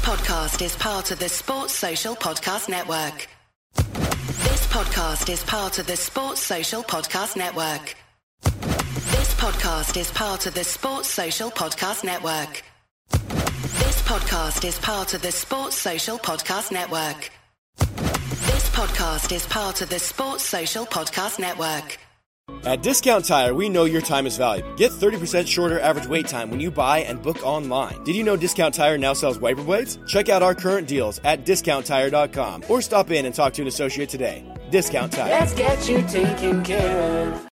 podcast is part of the Sports Social Podcast Network. This podcast is part of the Sports Social Podcast Network. This podcast is part of the Sports Social Podcast Network. This podcast is part of the Sports Social Podcast Network. This podcast is part of the Sports Social Podcast Network. At Discount Tire, we know your time is valuable. Get 30% shorter average wait time when you buy and book online. Did you know Discount Tire now sells wiper blades? Check out our current deals at DiscountTire.com or stop in and talk to an associate today. Discount Tire. Let's get you taken care of.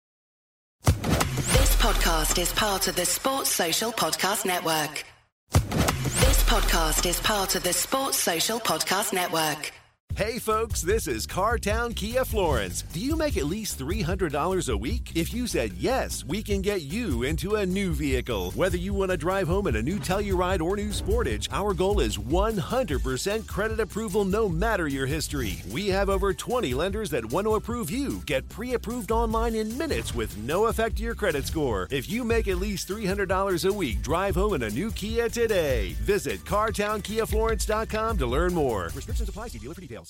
This podcast is part of the Sports Social Podcast Network. This podcast is part of the Sports Social Podcast Network. Hey folks, this is Cartown Kia Florence. Do you make at least $300 a week? If you said yes, we can get you into a new vehicle. Whether you want to drive home in a new Telluride or new Sportage, our goal is 100% credit approval no matter your history. We have over 20 lenders that want to approve you. Get pre-approved online in minutes with no effect to your credit score. If you make at least $300 a week, drive home in a new Kia today. Visit CartownKiaFlorence.com to learn more. Restrictions apply. See dealer for details.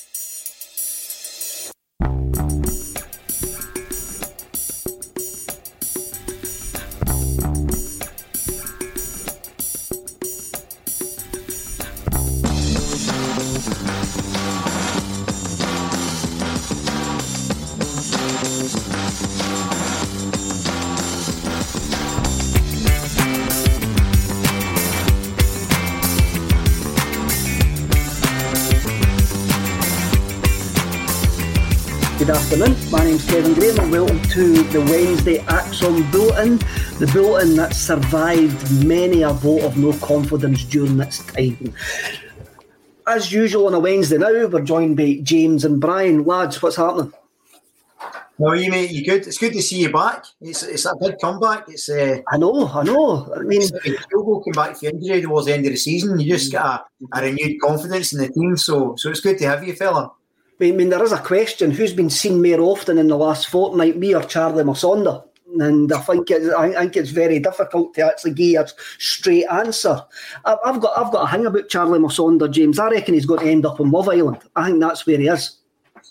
Good afternoon, my name's Kevin Graham and welcome to the Wednesday Axon Bulletin, the bulletin that survived many a vote of no confidence during its time. As usual on a Wednesday now, we're joined by James and Brian. Lads, what's happening? How are you, mate? You good? It's good to see you back. It's a big comeback. I know. I mean, Kyogo came back from injury towards the end of the season. You just got a renewed confidence in the team, so it's good to have you, fella. I mean, there is a question: who's been seen more often in the last fortnight, me or Charlie Musonda? And I think it's very difficult to actually give you a straight answer. I've got a hang about Charlie Musonda, James. I reckon he's going to end up on Love Island. I think that's where he is.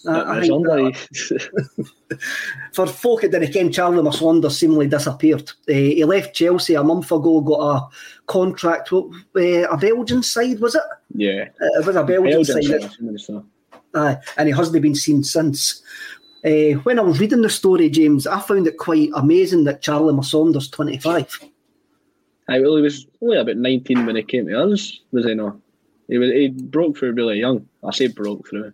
For folk that didn't ken, Charlie Musonda seemingly disappeared. He left Chelsea a month ago, got a contract with a Belgian side, was it? Yeah. It was a Belgian side. And he hasn't been seen since. When I was reading the story, James, I found it quite amazing that Charlie Musonda's 25. He was only about 19 when he came to us, was he not? He broke through really young. I say broke through.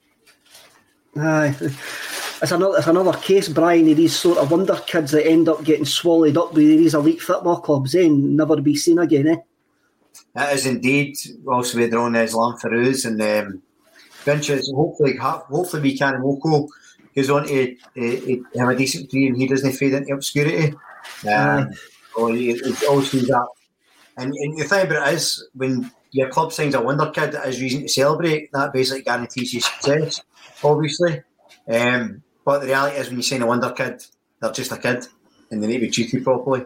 It's another case, Brian, of these sort of wonder kids that end up getting swallowed up by these elite football clubs and never be seen again, eh? That is indeed. Also with their own Islam Farouz and Finches. Hopefully Buchanan Moko goes on to have a decent career and he doesn't fade into obscurity. Or he always does that. And the thing about it is, when your club signs a wonder kid that has reason to celebrate, that basically guarantees you success, obviously. But the reality is, when you sign a wonder kid, they're just a kid and they need to be treated properly.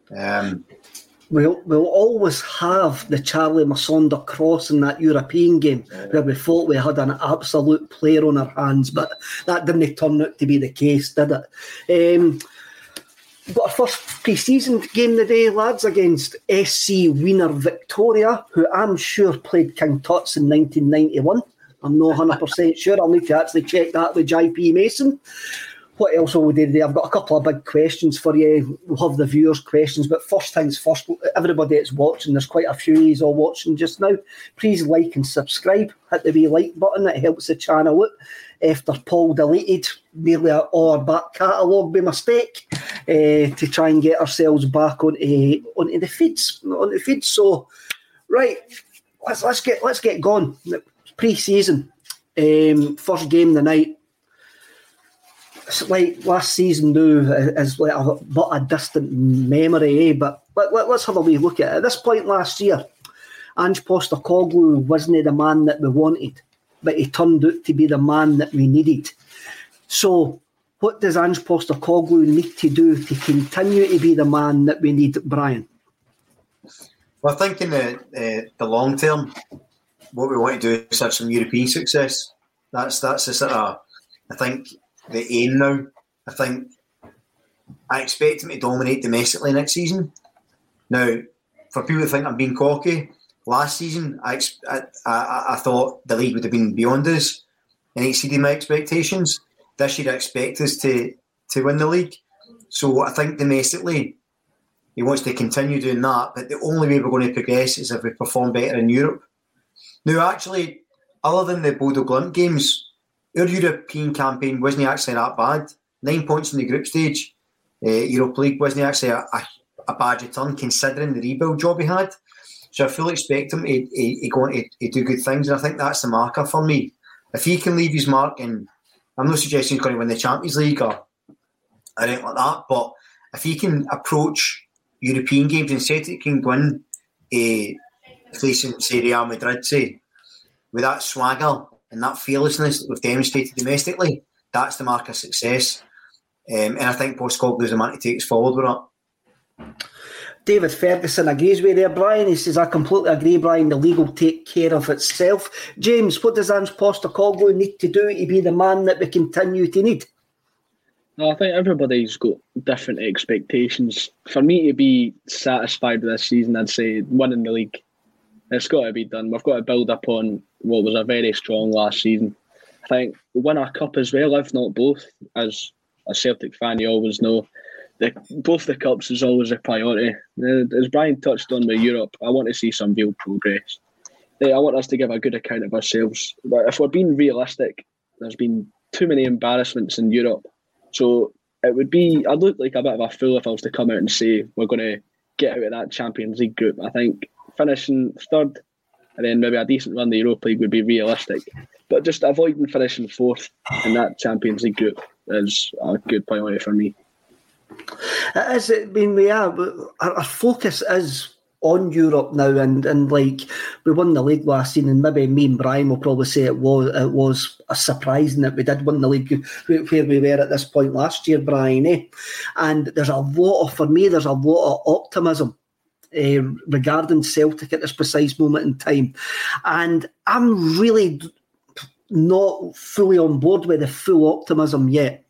We'll always have the Charlie Musonda cross in that European game where we thought we had an absolute player on our hands, but that didn't turn out to be the case, did it? Got our first pre-season game today, lads, against SC Wiener Victoria, who I'm sure played King Tut's in 1991. I'm not 100% sure. I'll need to actually check that with JP Mason. What else will we do today? I've got a couple of big questions for you. We'll have the viewers' questions, but first things first, everybody that's watching, there's quite a few of you all watching just now. Please like and subscribe. Hit the wee like button. It helps the channel out. After Paul deleted nearly all our back catalogue by mistake to try and get ourselves back onto the feeds. So, right, let's get going. Pre-season, first game of the night. It's like last season now is like a distant memory, but let's have a wee look at it. At this point last year, Ange Postecoglou wasn't the man that we wanted, but he turned out to be the man that we needed. So what does Ange Postecoglou need to do to continue to be the man that we need, Brian? Well, I think in the long term, what we want to do is have some European success. That's the sort of, I think, the aim now. I expect him to dominate domestically next season. Now, for people who think I'm being cocky, last season I thought the league would have been beyond us and exceeded my expectations. This year I expect us to win the league. So I think domestically he wants to continue doing that, but the only way we're going to progress is if we perform better in Europe. Now, actually, other than the Bodo Glimt games, our European campaign wasn't actually that bad. 9 points in the group stage. Europa League wasn't actually a bad return considering the rebuild job he had. So I fully expect him to go on to do good things, and I think that's the marker for me. If he can leave his mark, and I'm not suggesting he's going to win the Champions League or anything like that, but if he can approach European games and Celtic can go in facing, say, Real Madrid, say, with that swagger and that fearlessness that we've demonstrated domestically, that's the mark of success. And I think Postecoglou is the man to take us forward with that. David Ferguson agrees with you there, Brian. He says, I completely agree, Brian. The league will take care of itself. James, what does Ange Postecoglou need to do to be the man that we continue to need? No, I think everybody's got different expectations. For me to be satisfied with this season, I'd say winning the league. It's got to be done. We've got to build upon what was a very strong last season. I think win a cup as well, if not both. As a Celtic fan, you always know both the cups is always a priority. As Brian touched on with Europe, I want to see some real progress. I want us to give a good account of ourselves. But if we're being realistic, there's been too many embarrassments in Europe. So I'd look like a bit of a fool if I was to come out and say we're going to get out of that Champions League group. I think finishing third and then maybe a decent run the Europa League would be realistic. But just avoiding finishing fourth in that Champions League group is a good priority for me. Our focus is on Europe now, and like we won the league last season, and maybe me and Brian will probably say it was a surprising that we did win the league where we were at this point last year, Brian. And there's a lot of optimism regarding Celtic at this precise moment in time, and I'm really not fully on board with the full optimism yet.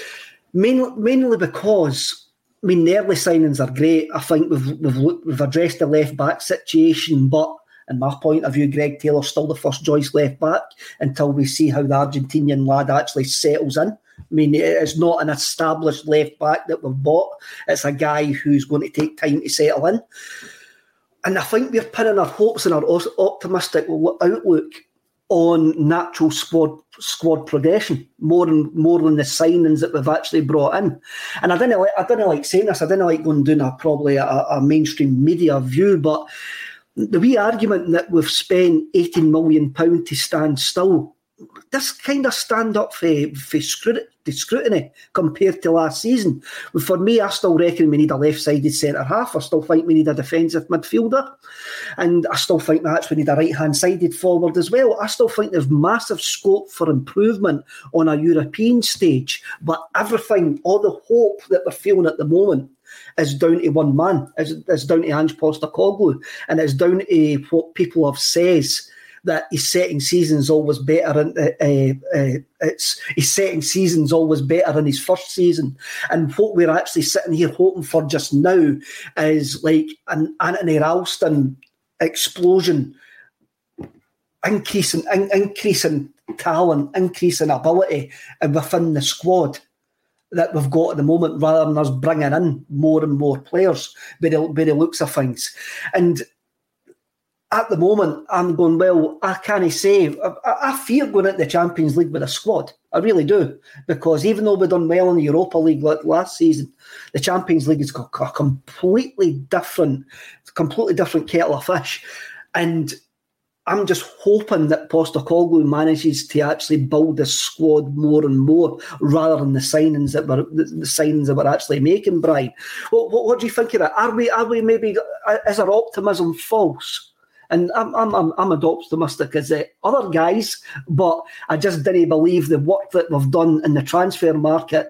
Mainly because, I mean, the early signings are great. I think we've addressed the left back situation, but in my point of view, Greg Taylor's still the first choice left back until we see how the Argentinian lad actually settles in. I mean, it's not an established left back that we've bought. It's a guy who's going to take time to settle in. And I think we're pinning our hopes and our optimistic outlook on natural squad progression more than the signings that we've actually brought in. And I didn't like saying this. I didn't like going down a mainstream media view, but the wee argument that we've spent £18 million to stand still, this kind of stand up for scrutiny compared to last season. For me, I still reckon we need a left-sided centre-half. I still think we need a defensive midfielder. And I still think perhaps we need a right-hand-sided forward as well. I still think there's massive scope for improvement on a European stage. But everything, all the hope that we're feeling at the moment is down to one man. It's down to Ange Postecoglou. And it's down to what people have said, that his setting season's always better, and his setting season's always better in his first season. And what we're actually sitting here hoping for just now is like an Anthony Ralston explosion, increase in talent, increase in ability, and within the squad that we've got at the moment, rather than us bringing in more and more players by the looks of things. And at the moment, I'm going, well, I can't say. I fear going into the Champions League with a squad. I really do. Because even though we've done well in the Europa League last season, the Champions League has got a completely different kettle of fish. And I'm just hoping that Postecoglou manages to actually build the squad more and more, rather than the signings that we're actually making, Brian. What do you think of that? Are we maybe, is our optimism false? And I'm as optimistic as the other guys, but I just didn't believe the work that we've done in the transfer market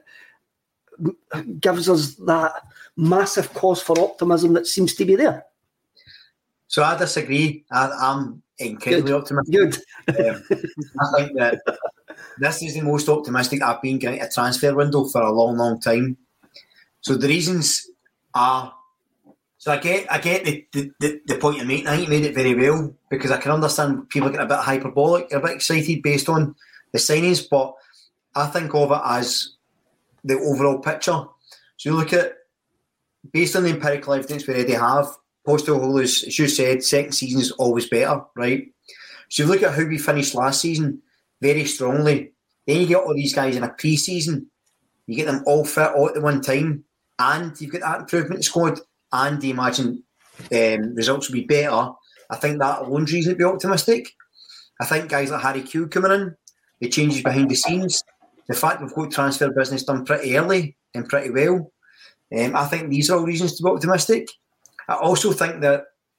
gives us that massive cause for optimism that seems to be there. So I disagree. I'm incredibly optimistic. Good. I think that this is the most optimistic I've been getting a transfer window for a long, long time. So the reasons are. So I get the point you're making. I think you made it very well, because I can understand people getting a bit hyperbolic, a bit excited based on the signings, but I think of it as the overall picture. So you look at, based on the empirical evidence we already have, Postecoglou's, as you said, second season is always better, right? So you look at how we finished last season, very strongly. Then you get all these guys in a pre-season, you get them all fit all at the one time, and you've got that improvement squad, and you imagine results will be better. I think that alone's reason to be optimistic. I think guys like Harry Kewell coming in, the changes behind the scenes, the fact we've got transfer business done pretty early and pretty well, I think these are all reasons to be optimistic. I also think that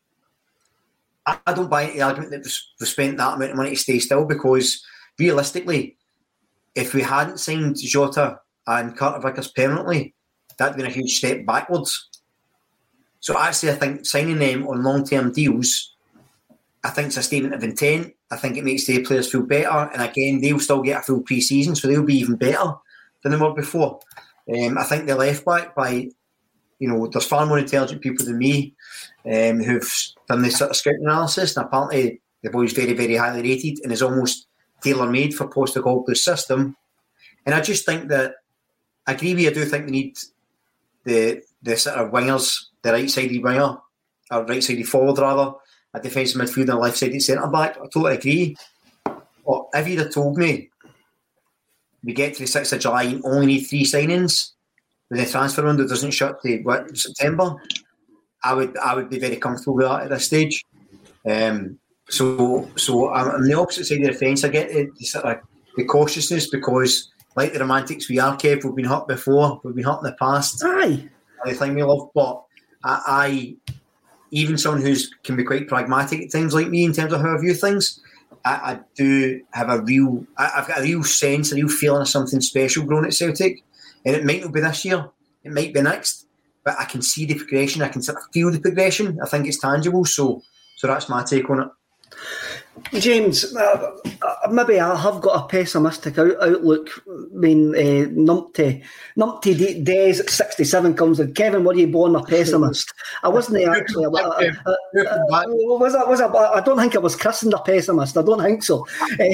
I don't buy the argument that we've spent that amount of money to stay still, because realistically, if we hadn't signed Jota and Carter Vickers permanently, that'd been a huge step backwards. So actually, I think signing them on long-term deals, I think it's a statement of intent. I think it makes the players feel better. And again, they'll still get a full pre-season, so they'll be even better than they were before. I think the left-back, there's far more intelligent people than me who've done this sort of scouting analysis, and apparently the boy's very, very highly rated and is almost tailor-made for Postecoglou's system. And I just think that, I agree with you, I do think we need the sort of wingers, the right-sided winger, or right-sided forward rather, a defensive midfielder and a left-sided centre-back. I totally agree. But if you'd have told me we get to the 6th of July and only need 3 signings, when the transfer window doesn't shut to September, I would be very comfortable with that at this stage. So I'm on the opposite side of the fence. I get the cautiousness, because, like the romantics we are, Kev, we've been hurt before, we've been hurt in the past. Aye. The thing we love, but I even someone who can be quite pragmatic at times, like me, in terms of how I view things, I do have I've got a real sense, a real feeling of something special growing at Celtic. And it might not be this year, it might be next, but I can see the progression, I can sort of feel the progression. I think it's tangible, so that's my take on it. James, maybe I have got a pessimistic outlook. I mean, Numpty Days at 67 comes in. Kevin, were you born a pessimist? I wasn't actually. I don't think I was christened a pessimist. I don't think so.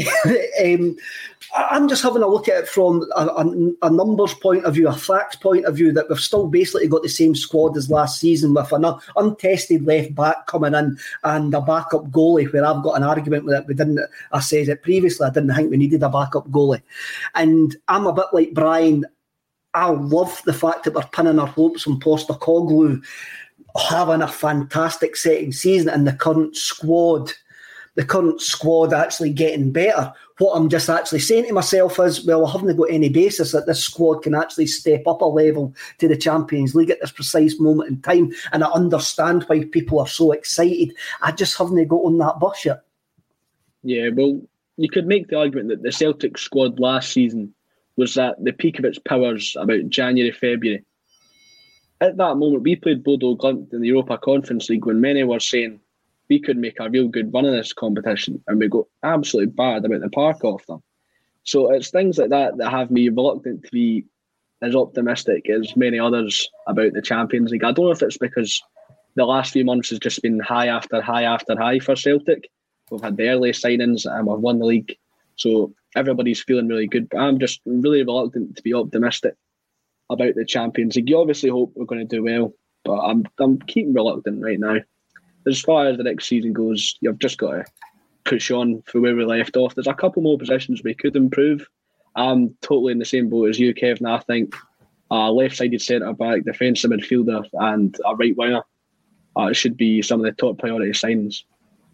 I'm just having a look at it from a numbers point of view, a facts point of view, that we've still basically got the same squad as last season, with an untested left back coming in and a backup goalie, where I've got an argument with it. I said it previously, I didn't think we needed a backup goalie. And I'm a bit like Brian. I love the fact that we're pinning our hopes on Postecoglou having a fantastic second season and the current squad actually getting better. What I'm just actually saying to myself is, well, I haven't got any basis that this squad can actually step up a level to the Champions League at this precise moment in time, and I understand why people are so excited. I just haven't got on that bus yet. Yeah, well, you could make the argument that the Celtic squad last season was at the peak of its powers about January, February. At that moment, we played Bodo Glimt in the Europa Conference League when many were saying we could make a real good run in this competition, and we got absolutely bad about the park off them. So it's things like that that have me reluctant to be as optimistic as many others about the Champions League. I don't know if it's because the last few months has just been high after high after high for Celtic. We've had the early signings and we've won the league, so everybody's feeling really good. But I'm just really reluctant to be optimistic about the Champions League. You obviously hope we're going to do well, but I'm keeping reluctant right now. As far as the next season goes, you've just got to push on for where we left off. There's a couple more positions we could improve. I'm totally in the same boat as you, Kevin. I think a left-sided centre-back, defensive midfielder and a right winger should be some of the top priority signings.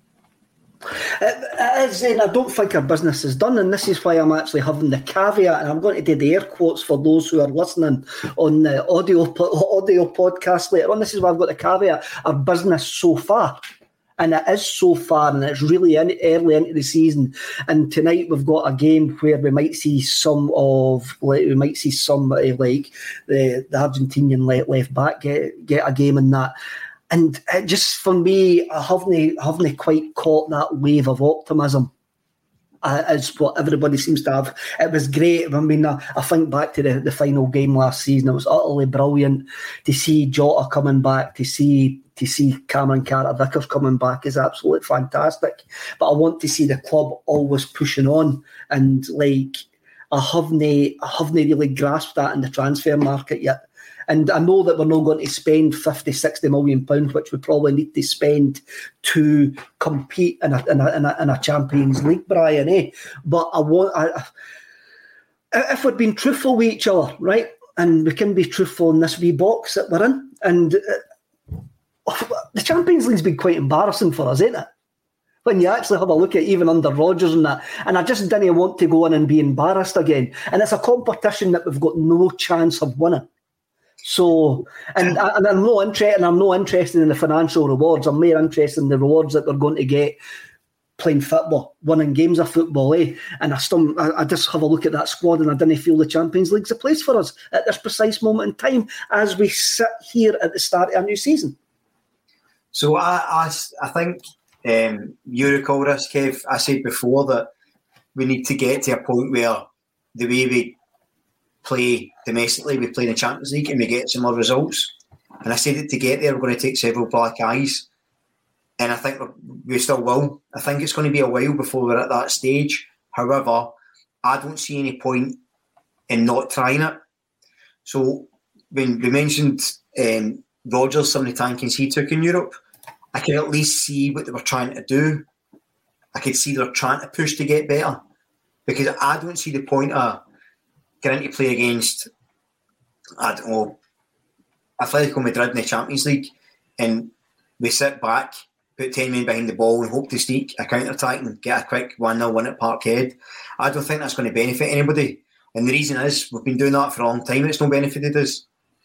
As in, I don't think our business is done, and this is why I'm actually having the caveat, and I'm going to do the air quotes for those who are listening on the audio podcast later on. This is why I've got the caveat: our business so far, and it is so far, and it's really early into the season. And tonight we've got a game where we might see somebody like the Argentinian left back get a game in that. And it just, for me, I haven't quite caught that wave of optimism as what everybody seems to have. It was great. I mean, I think back to the final game last season. It was utterly brilliant to see Jota coming back, to see Cameron Carter-Vickers coming back is absolutely fantastic. But I want to see the club always pushing on, and like I haven't really grasped that in the transfer market yet. And I know that we're not going to spend 50-60 million pounds, which we probably need to spend to compete in a Champions League, Brian. But if we'd been truthful with each other, right, and we can be truthful in this wee box that we're in, and the Champions League's been quite embarrassing for us, ain't it? When you actually have a look at even under Rodgers and that, and I just didn't want to go in and be embarrassed again. And it's a competition that we've got no chance of winning. So, and I'm not interested in the financial rewards. I'm more interested in the rewards that they're going to get playing football, winning games of football, And I just have a look at that squad, and I didn't feel the Champions League's a place for us at this precise moment in time as we sit here at the start of a new season. So I think you recall this, Kev. I said before that we need to get to a point where the way we play domestically, we play in the Champions League and we get some more results. And I said that to get there, we're going to take several black eyes. And I think we still will. I think it's going to be a while before we're at that stage. However, I don't see any point in not trying it. So when we mentioned Rodgers, some of the tankings he took in Europe, I could at least see what they were trying to do. I could see they were trying to push to get better. Because I don't see the point of getting to play against, I don't know, Atletico Madrid in the Champions League, and we sit back, put 10 men behind the ball and hope to sneak a counter-attack and get a quick 1-0 win at Parkhead. I don't think that's going to benefit anybody. And the reason is, we've been doing that for a long time and it's not benefited us.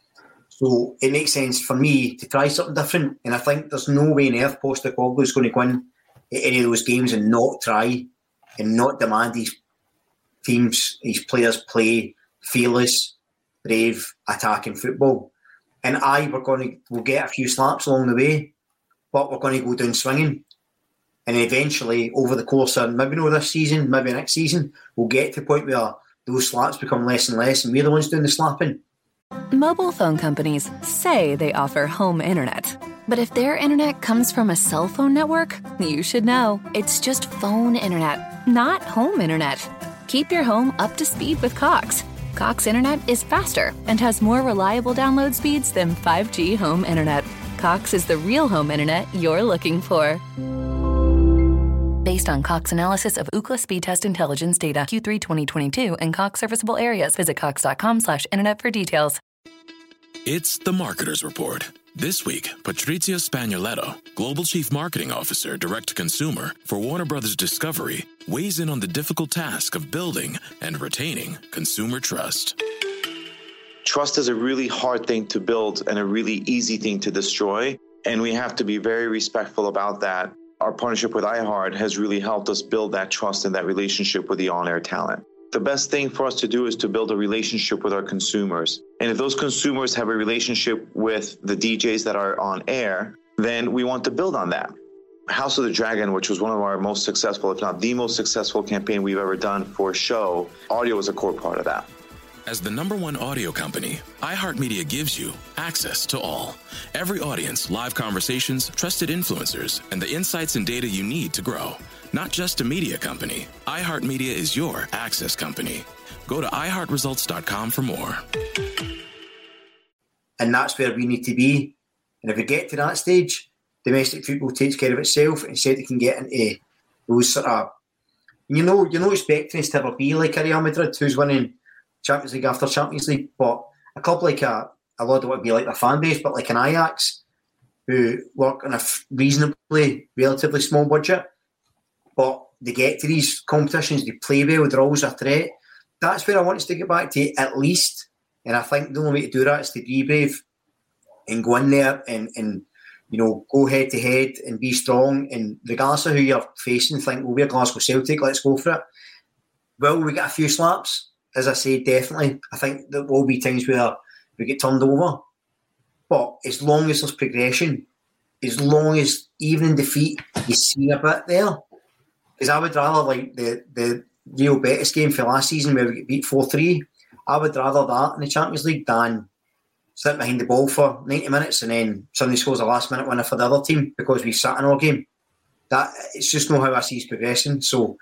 So it makes sense for me to try something different. And I think there's no way on earth Postecoglou is going to go in at any of those games and not try and not demand these teams, these players play fearless, brave, attacking football. And we'll get a few slaps along the way, but we're going to go down swinging. And eventually, over the course of maybe not this season, maybe next season, we'll get to the point where those slaps become less and less, and we're the ones doing the slapping. Mobile phone companies say they offer home internet. But if their internet comes from a cell phone network, you should know. It's just phone internet, not home internet. Keep your home up to speed with Cox. Cox internet is faster and has more reliable download speeds than 5G home internet. Cox is the real home internet you're looking for. Based on Cox analysis of Ookla speed test intelligence data Q3 2022 and Cox serviceable areas, visit cox.com/internet for details. It's the Marketer's Report. This week, Patrizia Spagnoletto, Global Chief Marketing Officer, Direct-to-Consumer for Warner Brothers Discovery, weighs in on the difficult task of building and retaining consumer trust. Trust is a really hard thing to build and a really easy thing to destroy, and we have to be very respectful about that. Our partnership with iHeart has really helped us build that trust and that relationship with the on-air talent. The best thing for us to do is to build a relationship with our consumers. And if those consumers have a relationship with the DJs that are on air, then we want to build on that. House of the Dragon, which was one of our most successful, if not the most successful campaign we've ever done for a show, audio was a core part of that. As the #1 audio company, iHeartMedia gives you access to all. Every audience, live conversations, trusted influencers, and the insights and data you need to grow. Not just a media company, iHeartMedia is your access company. Go to iHeartResults.com for more. And that's where we need to be. And if we get to that stage, domestic football takes care of itself, and said it can get into those sort of... You're not expecting us to ever be like a Real Madrid who's winning Champions League after Champions League, but a club like a lot of what would be like their fan base, but like an Ajax, who work on a reasonably, relatively small budget, but they get to these competitions, they play well, they're always a threat. That's where I want us to get back to, at least. And I think the only way to do that is to be brave and go in there and go head to head and be strong. And regardless of who you're facing, think, well, we're Glasgow Celtic, let's go for it. Will we get a few slaps? As I say, definitely. I think there will be times where we get turned over. But as long as there's progression, as long as even in defeat you see a bit there. Because I would rather like the Real Betis game for last season where we get beat 4-3. I would rather that in the Champions League than sit behind the ball for 90 minutes and then somebody scores a last minute winner for the other team because we sat in all game. That it's just not how I see it progressing. So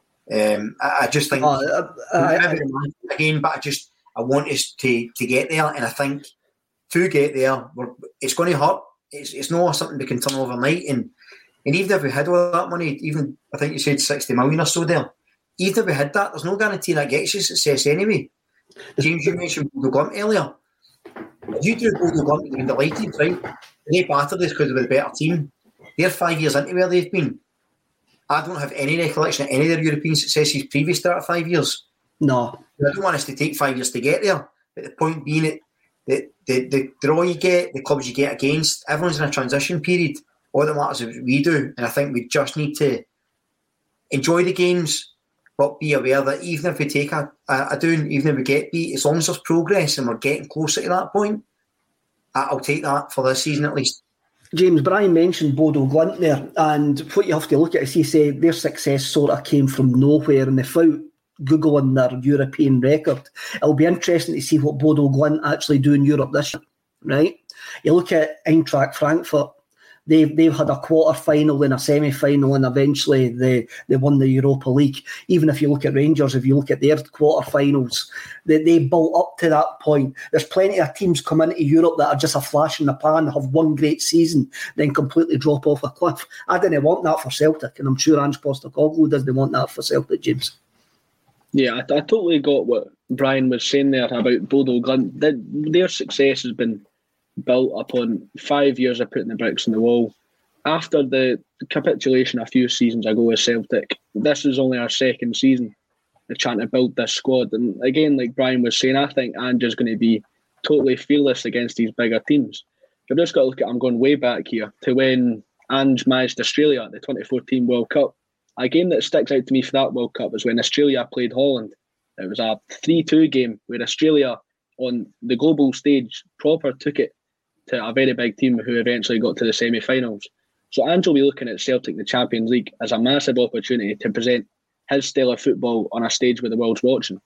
I just think again, but I want us to get there, and I think to get there, it's going to hurt. It's not something we can turn overnight, and even if we had all that money, even I think you said 60 million or so there, even if we had that, there's no guarantee that gets you success anyway. James, you mentioned Bodo Glimt earlier. If you do Bodo Glimt, you've been delighted, right? They battered us because they were the better team. They're 5 years into where they've been. I don't have any recollection of any of their European successes previous to that 5 years. No. I don't want us to take 5 years to get there. But the point being that the draw you get, the clubs you get against, everyone's in a transition period. All that matters is what we do. And I think we just need to enjoy the games, but be aware that even if we take a down, even if we get beat, as long as there's progress and we're getting closer to that point, I'll take that for this season at least. James, Brian mentioned Bodo Glimt there, and what you have to look at is he said their success sort of came from nowhere, and without Googling their European record, it'll be interesting to see what Bodo Glimt actually do in Europe this year, right? You look at Eintracht Frankfurt, they've had a quarter-final and a semi-final, and eventually they won the Europa League. Even if you look at Rangers, if you look at their quarter-finals, they built up to that point. There's plenty of teams come into Europe that are just a flash in the pan, have one great season, then completely drop off a cliff. I didn't want that for Celtic, and I'm sure Ange Postecoglou doesn't want that for Celtic, James. Yeah, I totally got what Brian was saying there about Bodo Glimt. Their success has been built upon 5 years of putting the bricks in the wall. After the capitulation a few seasons ago with Celtic, this is only our second season of trying to build this squad. And again, like Brian was saying, I think Ange is going to be totally fearless against these bigger teams. You've just got to look at, I'm going way back here, to when Ange managed Australia at the 2014 World Cup. A game that sticks out to me for that World Cup was when Australia played Holland. It was a 3-2 game where Australia, on the global stage, proper took it to a very big team who eventually got to the semi-finals. So Ange will be looking at Celtic, the Champions League, as a massive opportunity to present his style of football on a stage where the world's watching.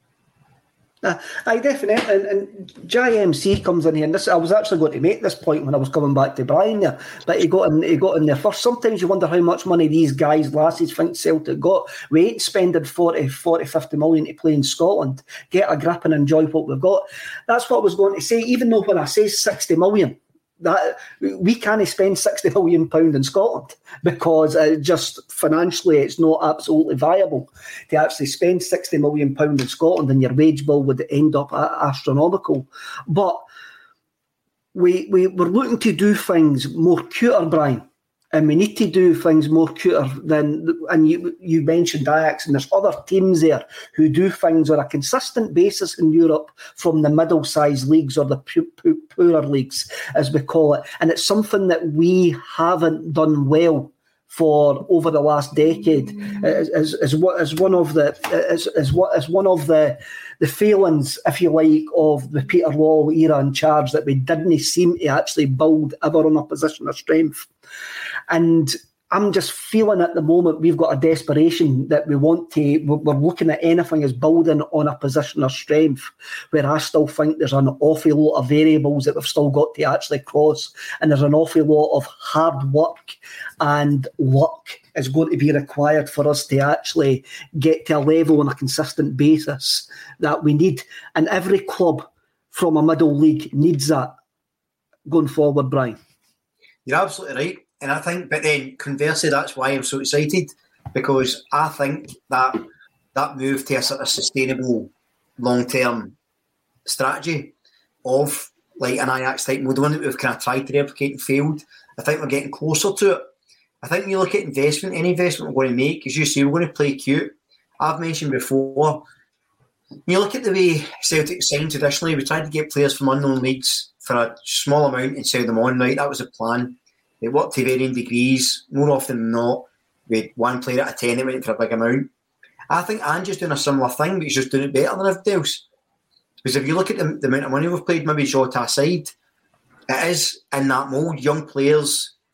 I definitely, and Jai MC comes in here, and this, I was actually going to make this point when I was coming back to Brian there, but he got in there first. Sometimes you wonder how much money these guys, lasses, think Celtic got. We ain't spending 40, 50 million to play in Scotland. Get a grip and enjoy what we've got. That's what I was going to say, even though when I say 60 million, that we can't spend £60 million in Scotland because just financially it's not absolutely viable to actually spend £60 million in Scotland, and your wage bill would end up astronomical. But we're looking to do things more cuter, Brian, and we need to do things more cuter than, and you mentioned Ajax, and there's other teams there who do things on a consistent basis in Europe from the middle-sized leagues or the poorer leagues, as we call it. And it's something that we haven't done well for over the last decade, as one of the failings, if you like, of the Peter Lawwell era in charge, that we didn't seem to actually build ever on a position of strength. And I'm just feeling at the moment we've got a desperation that we're looking at anything as building on a position of strength, where I still think there's an awful lot of variables that we've still got to actually cross, and there's an awful lot of hard work and luck is going to be required for us to actually get to a level on a consistent basis that we need. And every club from a middle league needs that going forward, Brian. You're absolutely right. And I think, but then conversely, that's why I'm so excited, because I think that move to a sort of sustainable long-term strategy of like an Ajax type model, one that we've kind of tried to replicate and failed, I think we're getting closer to it. I think when you look at investment, any investment we're going to make, as you say, we're going to play cute. I've mentioned before, when you look at the way Celtic signed traditionally, we tried to get players from unknown leagues for a small amount and sell them on, right? That was the plan. It worked to varying degrees. More often than not, we had one player out of 10 that went for a big amount. I think Ange is doing a similar thing, but he's just doing it better than everybody else. Because if you look at the amount of money we've played, maybe Jota aside, it is in that mould. Young players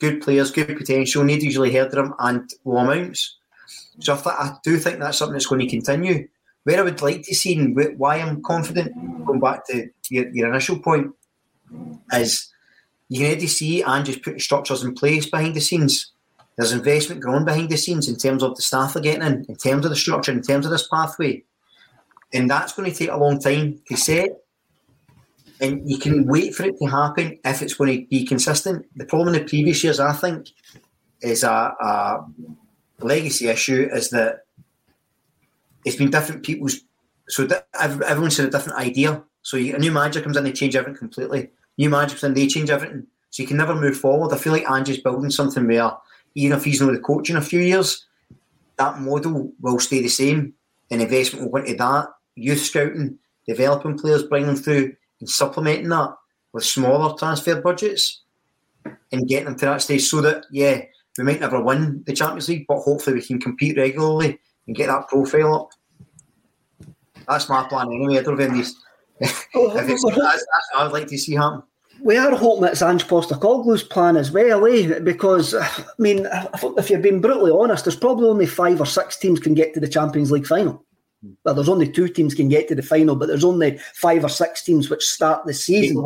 good players, good potential. Nobody's really heard of them, and low amounts. So I do think that's something that's going to continue. Where I would like to see, and why I'm confident, going back to your initial point, is you can already see Ange's putting structures in place behind the scenes. There's investment growing behind the scenes in terms of the staff they're getting in terms of the structure, in terms of this pathway. And that's going to take a long time to set. And you can wait for it to happen if it's going to be consistent. The problem in the previous years, I think, is a legacy issue, is that it's been different people's... So everyone's had a different idea. So a new manager comes in, they change everything completely. New manager comes in, they change everything. So you can never move forward. I feel like Ange's building something where, even if he's not the coach in a few years, that model will stay the same. And investment will go into that. Youth scouting, developing players, bringing them through, and supplementing that with smaller transfer budgets and getting them to that stage so that, we might never win the Champions League, but hopefully we can compete regularly and get that profile up. That's my plan anyway. I don't know if that's what I would like to see happen. We are hoping it's Ange Postecoglou's plan as well, because, I mean, if you're being brutally honest, there's probably only 5 or 6 teams can get to the Champions League final. Well, there's only 2 teams can get to the final, but there's only 5 or 6 teams which start the season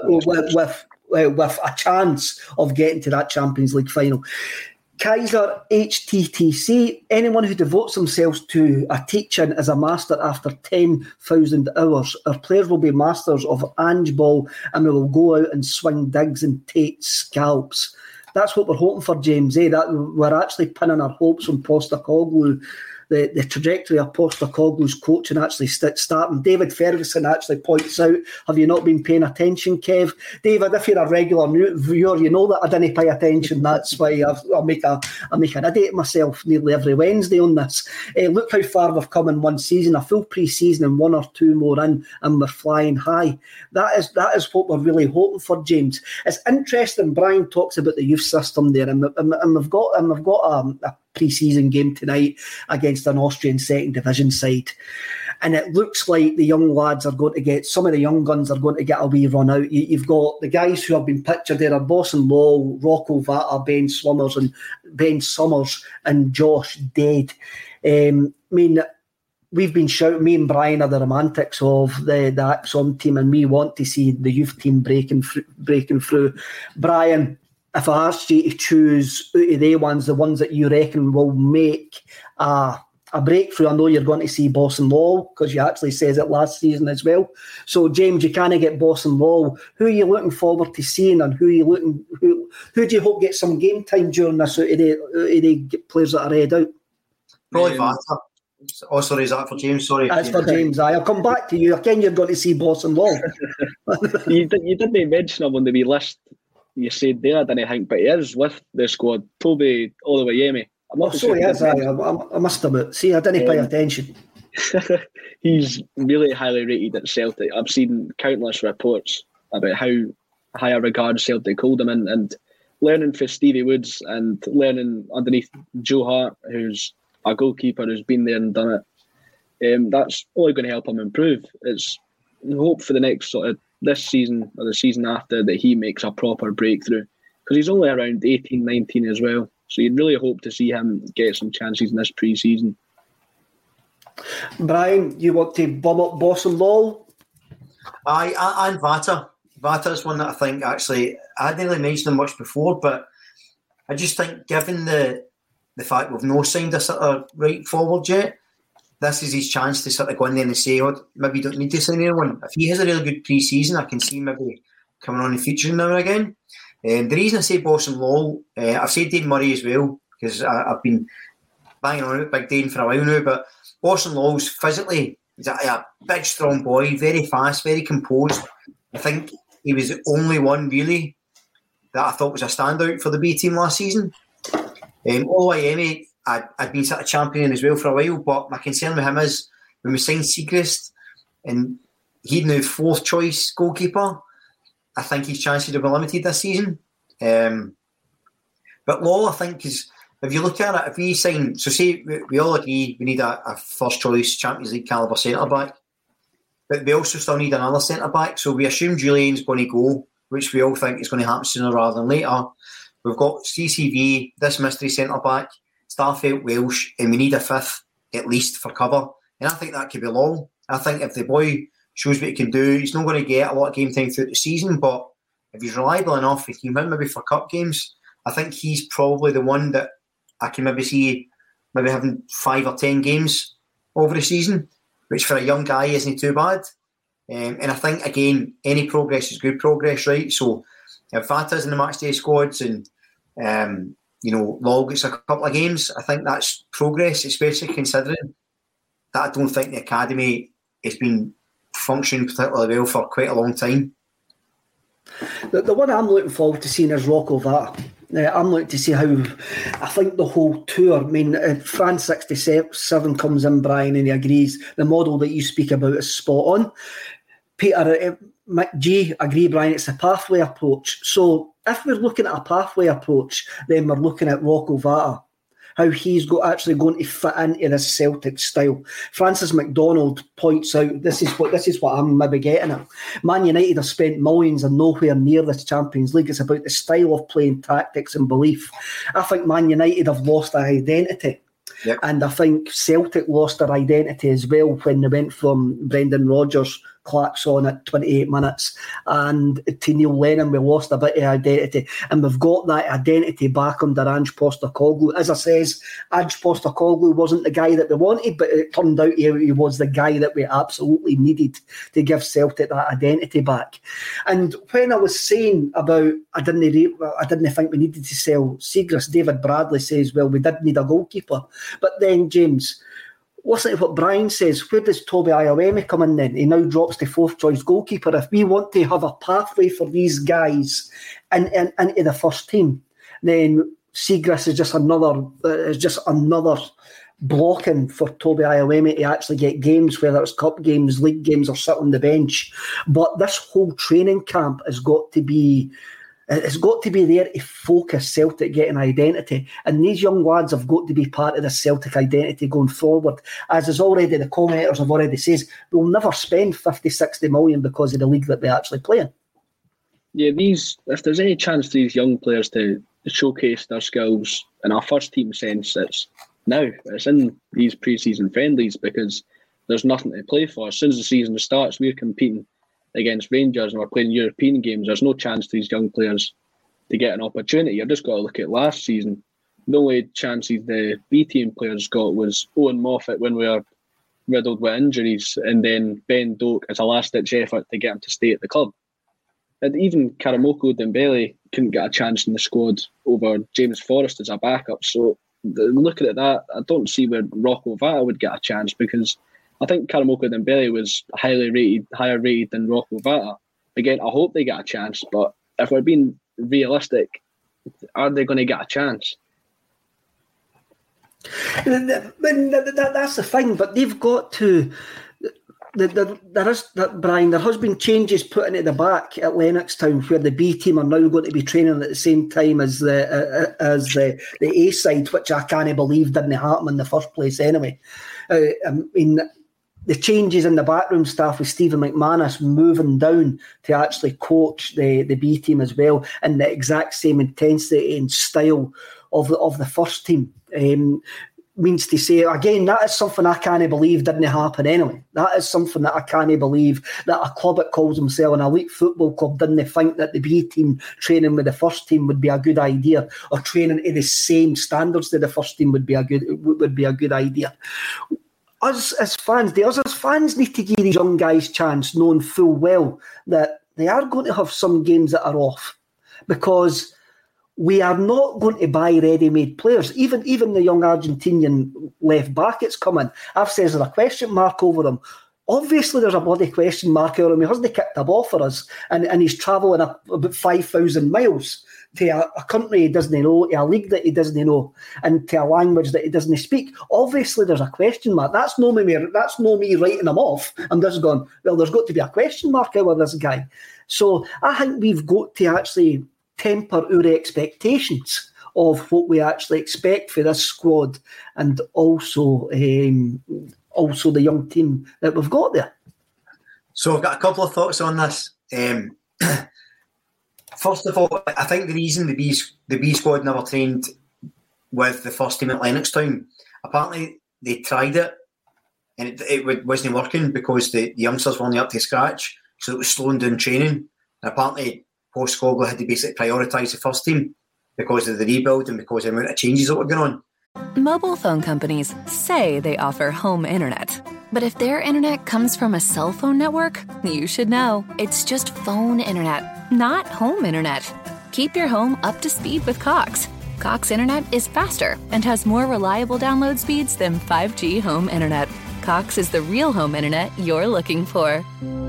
with a chance of getting to that Champions League final. Kaiser HTTC, anyone who devotes themselves to a teaching is a master after 10,000 hours. Our players will be masters of Ange ball, and we will go out and swing digs and take scalps. That's what we're hoping for, James. That we're actually pinning our hopes on Postecoglou. The trajectory of Postecoglou's coaching actually starting. David Ferguson actually points out, have you not been paying attention, Kev? David, if you're a regular viewer, you know that I didn't pay attention. That's why I make an idiot of myself nearly every Wednesday on this. Look how far we've come in one season, a full pre-season and 1 or 2 more in, and we're flying high. That is what we're really hoping for, James. It's interesting, Brian talks about the youth system there, and we've got a pre-season game tonight against an Austrian second division side, and it looks like the young lads are going to get, some of the young guns are going to get a wee run out. You've got the guys who have been pictured there are Bossen Law, Rocco Vata, Ben Summers and Josh Dead. We've been shouting, me and Brian are the romantics of the Axon team, and we want to see the youth team breaking through. Brian, if I asked you to choose out of the ones that you reckon will make a breakthrough, I know you're going to see Bossen Law, because you actually says it last season as well. So, James, you can't get Bossen Law. Who are you looking forward to seeing, and who do you hope gets some game time during this out of the players that are head out? Probably Vata. Oh, sorry, is that for James? Sorry. That's for James. I'll come back to you. Again, you're going to see Bossen Law. You didn't mention him on the wee list. You said there, I didn't think, but he is with the squad. Toby Oluwayemi. He is. I must admit. See, I didn't pay attention. He's really highly rated at Celtic. I've seen countless reports about how high a regard Celtic hold him in, and learning for Stevie Woods and learning underneath Joe Hart, who's a goalkeeper who's been there and done it. That's only going to help him improve. It's hope for the next sort of this season or the season after that he makes a proper breakthrough, because he's only around 18, 19 as well. So you'd really hope to see him get some chances in this pre-season. Brian, you want to bum up Bossen Law? And Vata. Vata is one that I think actually, I didn't really mention him much before, but I just think given the fact we've no signed a sort of right forward yet, this is his chance to sort of go in there and say, maybe you don't need to sign anyone. If he has a really good pre-season, I can see maybe coming on and featuring now and again. The reason I say Bossen Law, I've said Dane Murray as well, because I've been banging on about Big Dane for a while now, but Bossen Law's physically, he's a big, strong boy, very fast, very composed. I think he was the only one really that I thought was a standout for the B team last season. Oluwayemi, I'd been sort of championing as well for a while, but my concern with him is when we signed Siegrist and he'd now 4th choice goalkeeper, I think his chances will be limited this season. But Law, I think, is, if you look at it, if we sign, so say we all agree we need a first choice Champions League calibre centre back, but we also still need another centre back. So we assume Julian's going to go, which we all think is going to happen sooner rather than later. we've got CCV, this mystery centre-back, Starfelt, Welsh, and we need a fifth at least for cover. And I think that could be long. I think if the boy shows what he can do, he's not going to get a lot of game time throughout the season, but if he's reliable enough, he can win maybe for cup games. I think he's probably the one that I can maybe see maybe having 5 or 10 games over the season, which for a young guy isn't too bad. And I think, again, any progress is good progress, right? So if Vata's in the matchday squads and, Law gets a couple of games, I think that's progress, especially considering that I don't think the academy has been functioning particularly well for quite a long time. The one I'm looking forward to seeing is Rocco Vata. I'm looking to see how, I think the whole tour, France 67 comes in, Brian, and he agrees the model that you speak about is spot on. Peter, G, agree, Brian, it's a pathway approach. So if we're looking at a pathway approach, then we're looking at Rocco Vata, how he's actually going to fit into this Celtic style. Francis McDonald points out, this is what I'm maybe getting at. Man United have spent millions and nowhere near this Champions League. It's about the style of playing, tactics and belief. I think Man United have lost their identity. Yep. And I think Celtic lost their identity as well when they went from Brendan Rodgers clacks on at 28 minutes and to Neil Lennon. We lost a bit of identity, and we've got that identity back under Ange Postecoglou. As I says, Ange Postecoglou wasn't the guy that we wanted, but it turned out he was the guy that we absolutely needed to give Celtic that identity back. And when I was saying about I didn't think we needed to sell Siegrist, David Bradley says, well, we did need a goalkeeper. But then, James, listen to what Brian says. Where does Toby Ayawemi come in then? He now drops to fourth choice goalkeeper. If we want to have a pathway for these guys into the first team, then Siegrist is just another blocking for Toby Ayawemi to actually get games, whether it's cup games, league games, or sit on the bench. But this whole training camp has got to be there to focus Celtic getting identity. And these young lads have got to be part of the Celtic identity going forward. As is already, the commenters have already said, we'll never spend 50-60 million because of the league that we actually play in. Yeah, if there's any chance for these young players to showcase their skills in our first team sense, it's now. It's in these pre-season friendlies because there's nothing to play for. As soon as the season starts, we're competing against Rangers and we're playing European games. There's no chance for these young players to get an opportunity. You've just got to look at last season. The only chances the B team players got was Owen Moffat when we were riddled with injuries, and then Ben Doak as a last-ditch effort to get him to stay at the club. And even Karamoko Dembele couldn't get a chance in the squad over James Forrest as a backup. So looking at that, I don't see where Rocco Vata would get a chance, because I think Karamoko Dembele was higher rated than Rocco Vata. Again, I hope they get a chance, but if we're being realistic, are they going to get a chance? That's the thing, but they've got to. Brian, there has been changes put into the back at Lennoxtown, where the B team are now going to be training at the same time as the A side, which I can't believe didn't happen in the first place anyway. The changes in the backroom staff with Stephen McManus moving down to actually coach the B team as well, and the exact same intensity and style of the first team. Means to say, again, that is something I can't believe didn't happen anyway. That is something that I can't believe that a club that calls themselves an elite football club didn't think that the B team training with the first team would be a good idea, or training to the same standards that the first team would be a good idea. Us as fans need to give these young guys chance, knowing full well that they are going to have some games that are off, because we are not going to buy ready-made players. Even the young Argentinian left back that's coming, I've said there's a question mark over him. Obviously, there's a bloody question mark over him. He hasn't kicked a ball for us, and he's travelling about 5,000 miles to a country he doesn't know, to a league that he doesn't know, and to a language that he doesn't speak. Obviously, there's a question mark. That's no me writing him off. I'm just going, well, there's got to be a question mark over this guy. So I think we've got to actually temper our expectations of what we actually expect for this squad, and also the young team that we've got there. So I've got a couple of thoughts on this. First of all, I think the reason the B squad never trained with the first team at Lennoxtown, apparently they tried it and it wasn't working because the youngsters weren't up to scratch, so it was slowing down training. And apparently, Postecoglou had to basically prioritise the first team because of the rebuild and because of the amount of changes that were going on. Mobile phone companies say they offer home internet. But if their internet comes from a cell phone network, you should know. It's just phone internet, not home internet. Keep your home up to speed with Cox. Cox internet is faster and has more reliable download speeds than 5G home internet. Cox is the real home internet you're looking for.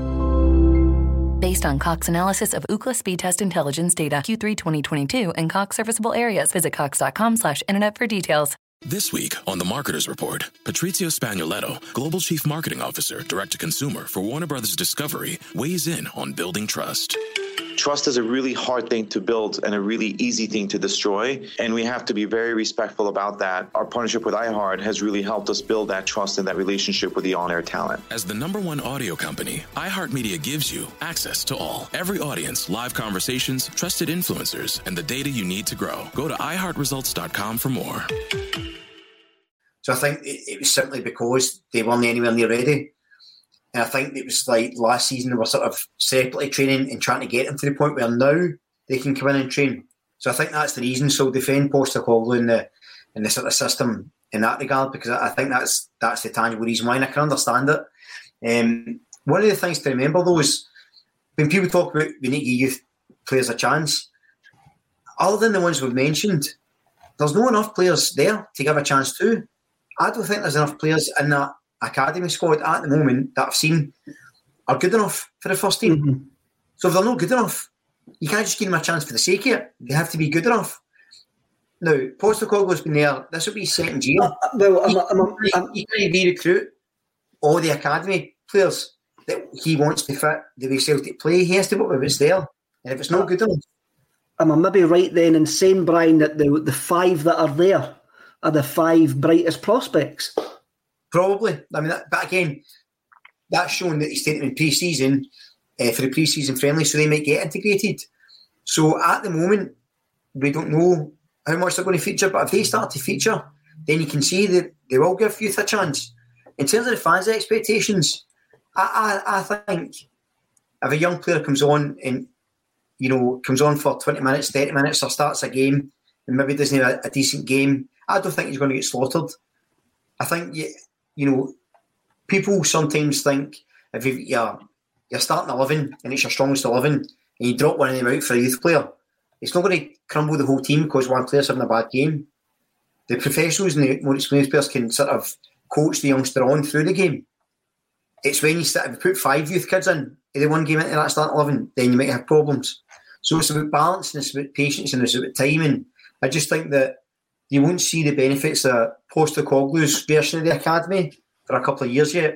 Based on Cox analysis of Ookla speed test intelligence data Q3 2022 and Cox serviceable areas, visit cox.com/internet for details. This week on The Marketer's Report, Patrizio Spagnoletto, Global Chief Marketing Officer, Direct-to-Consumer for Warner Brothers Discovery, weighs in on building trust. Trust is a really hard thing to build and a really easy thing to destroy, and we have to be very respectful about that. Our partnership with iHeart has really helped us build that trust and that relationship with the on-air talent. As the #1 audio company, iHeartMedia gives you access to all. Every audience, live conversations, trusted influencers, and the data you need to grow. Go to iHeartResults.com for more. So I think it was simply because they weren't anywhere near ready. And I think it was like last season they were sort of separately training and trying to get them to the point where now they can come in and train. So I think that's the reason. So defend Postecoglou in the sort of system in that regard, because I think that's the tangible reason why, and I can understand it. One of the things to remember though is when people talk about we need to give youth players a chance, other than the ones we've mentioned, there's not enough players there to give a chance to. I don't think there's enough players in that academy squad at the moment that I've seen are good enough for the first team. Mm-hmm. So if they're not good enough, you can't just give them a chance for the sake of it. They have to be good enough. Now, Postecoglou's been there. This will be his second year. He can recruit all the academy players that he wants to fit the way Celtic play. He has to work with what's there. And if it's not good enough... Am I maybe right then in saying, Brian, that the 5 that are there are the 5 brightest prospects? Probably. I mean, but again, that's showing that he's taking them in pre-season for the pre-season friendly, so they might get integrated. So at the moment, we don't know how much they're going to feature, but if they start to feature, then you can see that they will give youth a chance. In terms of the fans' expectations, I think if a young player comes on and comes on for 20 minutes, 30 minutes, or starts a game and maybe doesn't have a decent game, I don't think he's going to get slaughtered. I think people sometimes think if you're starting 11 and it's your strongest 11 and you drop one of them out for a youth player, it's not going to crumble the whole team because one player's having a bad game. The professionals and the more experienced players can sort of coach the youngster on through the game. It's when if you put 5 youth kids in the one game into that starting 11, then you might have problems. So it's about balance and it's about patience and it's about timing. I just think that you won't see the benefits of Postecoglou's version of the academy for a couple of years yet,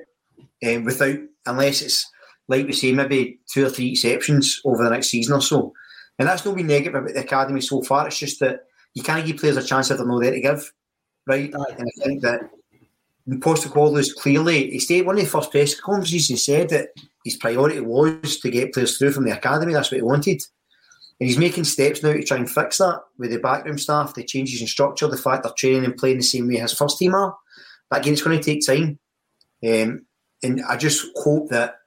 unless it's, like we say, maybe 2 or 3 exceptions over the next season or so. And that's not been negative about the academy so far. It's just that you can't give players a chance if they're not there to give, right? And I think that Postecoglou's clearly, he stayed one of the first press conferences and said that his priority was to get players through from the academy. That's what he wanted. And he's making steps now to try and fix that with the backroom staff, the changes in structure, the fact they're training and playing the same way his first team are. But again, it's going to take time. And I just hope that,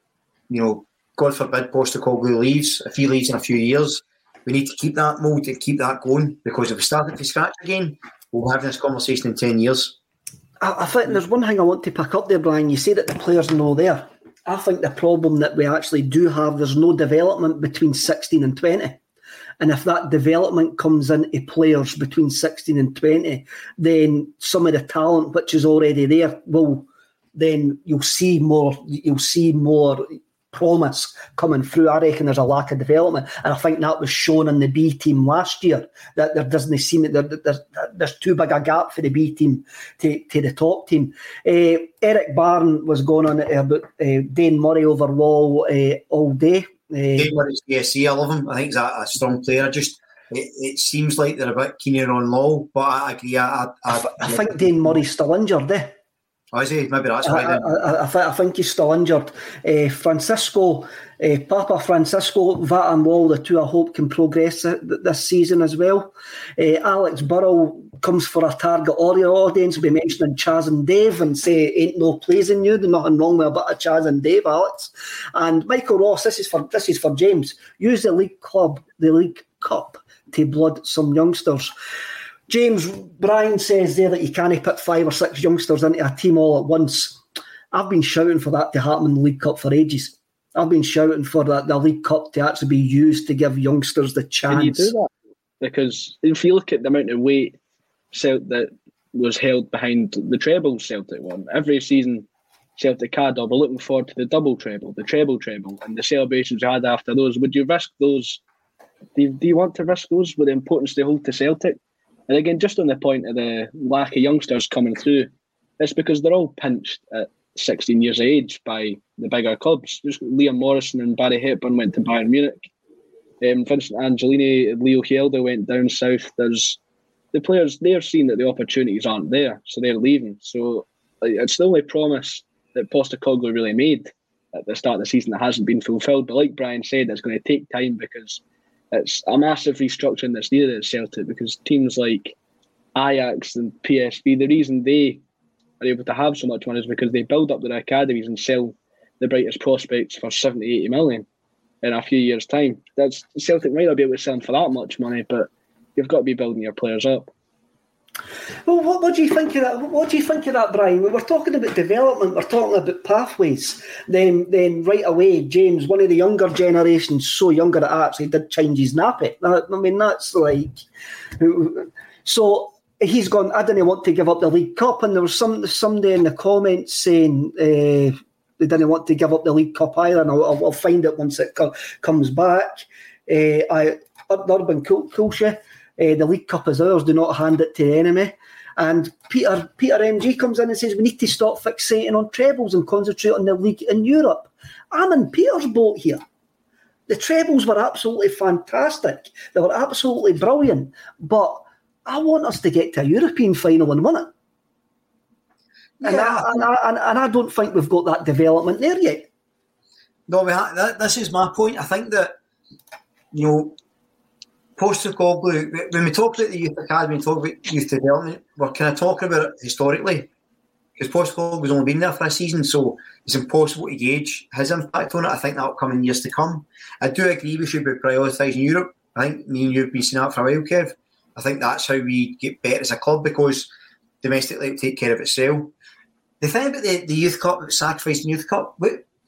God forbid Postecoglou leaves. If he leaves in a few years, we need to keep that mould and keep that going, because if we start from scratch again, we'll have this conversation in 10 years. I think there's one thing I want to pick up there, Brian. You say that the players are not there. I think the problem that we actually do have, there's no development between 16 and 20. And if that development comes into players between 16 and 20, then some of the talent which is already there then you'll see more promise coming through. I reckon there's a lack of development, and I think that was shown in the B team last year, that there doesn't seem there's too big a gap for the B team to the top team. Eric Barron was going on about Dane Murray over Law all day. Dane Murray's DSC, I love him. I think he's a strong player. It seems like they're a bit keener on Law, but I agree. I think Dane Murray's still injured, Oh, is he? Maybe that's why then. I think he's still injured. Papa Francisco, Van Wall, the two I hope can progress this season as well. Alex Burrow comes for a target audience. We'll be mentioning Chaz and Dave and say ain't no pleasing you. There's nothing wrong with a bit of Chaz and Dave, Alex. And Michael Ross, this is for James. Use the League Cup to blood some youngsters. James, Brian says there that you can't put 5 or 6 youngsters into a team all at once. I've been shouting for that to happen in the League Cup for ages. I've been shouting for the League Cup to actually be used to give youngsters the chance. Can you do that? Because if you look at the amount of weight that was held behind the treble Celtic won, every season Celtic had, we're looking forward to the double treble, the treble, and the celebrations you had after those. Would you risk those? Do you want to risk those with the importance they hold to Celtic? And again, just on the point of the lack of youngsters coming through, it's because they're all pinched at 16 years of age by the bigger clubs. Just Liam Morrison and Barry Hepburn went to Bayern Munich. Vincent Angelini and Leo Chielda went down south. There's the players, they're seeing that the opportunities aren't there, so they're leaving. So it's the only promise that Postecoglou really made at the start of the season that hasn't been fulfilled. But like Brian said, it's going to take time because it's a massive restructuring that's needed at Celtic, because teams like Ajax and PSV, the reason they are able to have so much money is because they build up their academies and sell the brightest prospects for 70, 80 million in a few years' time. Celtic might not be able to sell them for that much money, but you've got to be building your players up. Well, what do you think of that? What do you think of that, Brian? We're talking about development, we're talking about pathways. Then right away, James, one of the younger generations, so younger that actually did change his nappy. I mean, that's like... So he's gone, I didn't want to give up the League Cup, and there was somebody in the comments saying they didn't want to give up the League Cup either, and I'll find it once it comes back. Urban Kulsha, the League Cup is ours, do not hand it to the enemy. And Peter MG comes in and says we need to stop fixating on trebles and concentrate on the league in Europe. I'm in Peter's boat here. The trebles were absolutely fantastic. They were absolutely brilliant. But I want us to get to a European final and win it. And, yeah. I don't think we've got that development there yet. No, this is my point. I think that, Postecoglou, when we talk about the youth academy and talk about youth development, we're kind of talking about it historically, because Postecoglou's only been there for a season, so it's impossible to gauge his impact on it. I think that'll come in years to come. I do agree we should be prioritising Europe. I think me and you have been seeing that for a while, Kev. I think that's how we get better as a club, because domestically it will take care of itself. The thing about the Youth Cup, sacrificing Youth Cup,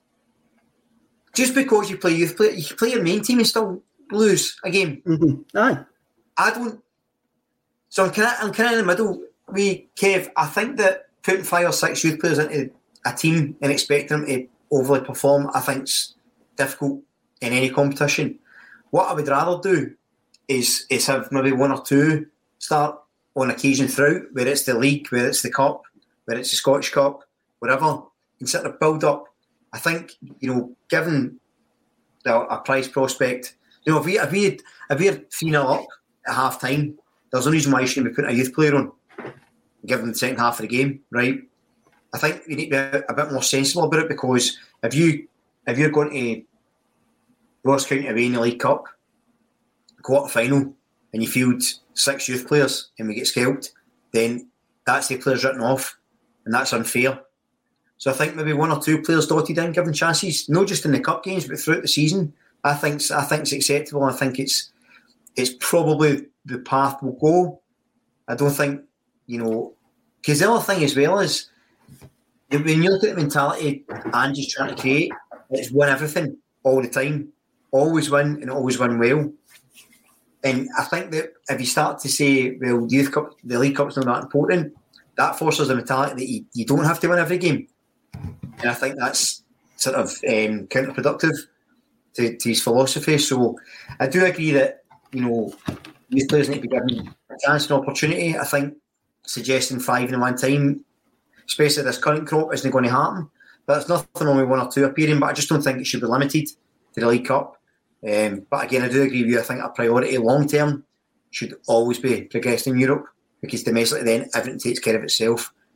just because you play youth player, you can play your main team and still lose a game. Mm-hmm. Aye. I don't. So I'm kind of in the middle. Kev, I think that putting 5 or 6 youth players into a team and expecting them to overly perform, I think is difficult in any competition. What I would rather do is have maybe 1 or 2 start on occasion throughout, whether it's the league, whether it's the cup, whether it's the Scottish Cup, whatever, and sort of build up. I think, given a prize prospect, if we had 3-0 up at half time, there's no reason why you shouldn't be putting a youth player on, given the second half of the game, right? I think we need to be a bit more sensible about it, because if you're going to Ross County away in the League Cup quarter final and you field 6 youth players and we get scalped, then that's the players written off, and that's unfair. So I think maybe 1 or 2 players dotted in, given chances, not just in the cup games but throughout the season. I think it's acceptable. I think it's probably the path we'll go. I don't think, because the other thing as well is, when you look at the mentality Ange's trying to create, it's win everything all the time, always win and always win well. And I think that if you start to say, well, the Youth Cup, the League Cup's not that important, that forces the mentality that you don't have to win every game. And I think that's sort of counterproductive to his philosophy. So I do agree that, youth players need to be given a chance and opportunity. I think suggesting 5 in one time, especially this current crop, isn't going to happen. But there's nothing wrong with 1 or 2 appearing, but I just don't think it should be limited to the League Cup. But again, I do agree with you. I think a priority long term should always be progressing in Europe, because domestically then everything takes care of itself.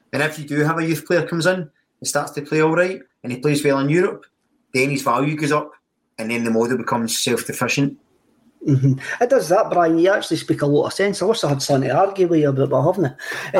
And if you do have a youth player comes in and starts to play all right and he plays well in Europe, then his value goes up and then the model becomes self-sufficient. Mm-hmm. It does that, Brian. You actually speak a lot of sense. I wish I had something to argue with you about, but I haven't.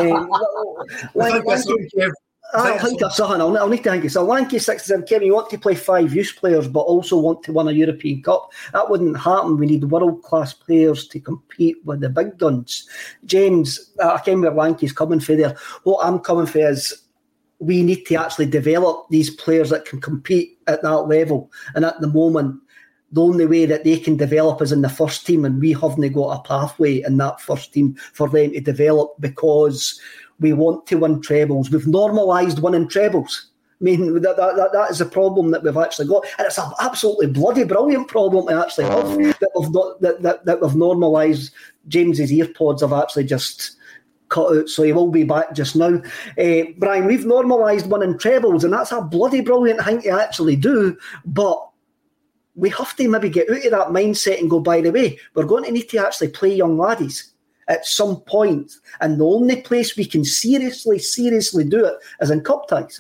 I think that's something. I'll need to think. So Lanky 67, Kevin, you want to play 5 youth players but also want to win a European Cup. That wouldn't happen. We need world-class players to compete with the big guns. James, I came where Lanky's coming for there. What I'm coming for is we need to actually develop these players that can compete at that level. And at the moment, the only way that they can develop is in the first team, and we haven't got a pathway in that first team for them to develop because we want to win trebles. We've normalised winning trebles. I mean, that is a problem that we've actually got. And it's an absolutely bloody brilliant problem to actually have, that we've normalised. James's earpods have actually just cut out, so he will be back just now. Brian, we've normalised winning trebles, and that's a bloody brilliant thing to actually do, but we have to maybe get out of that mindset and go, by the way, we're going to need to actually play young laddies at some point, and the only place we can seriously do it is in cup ties.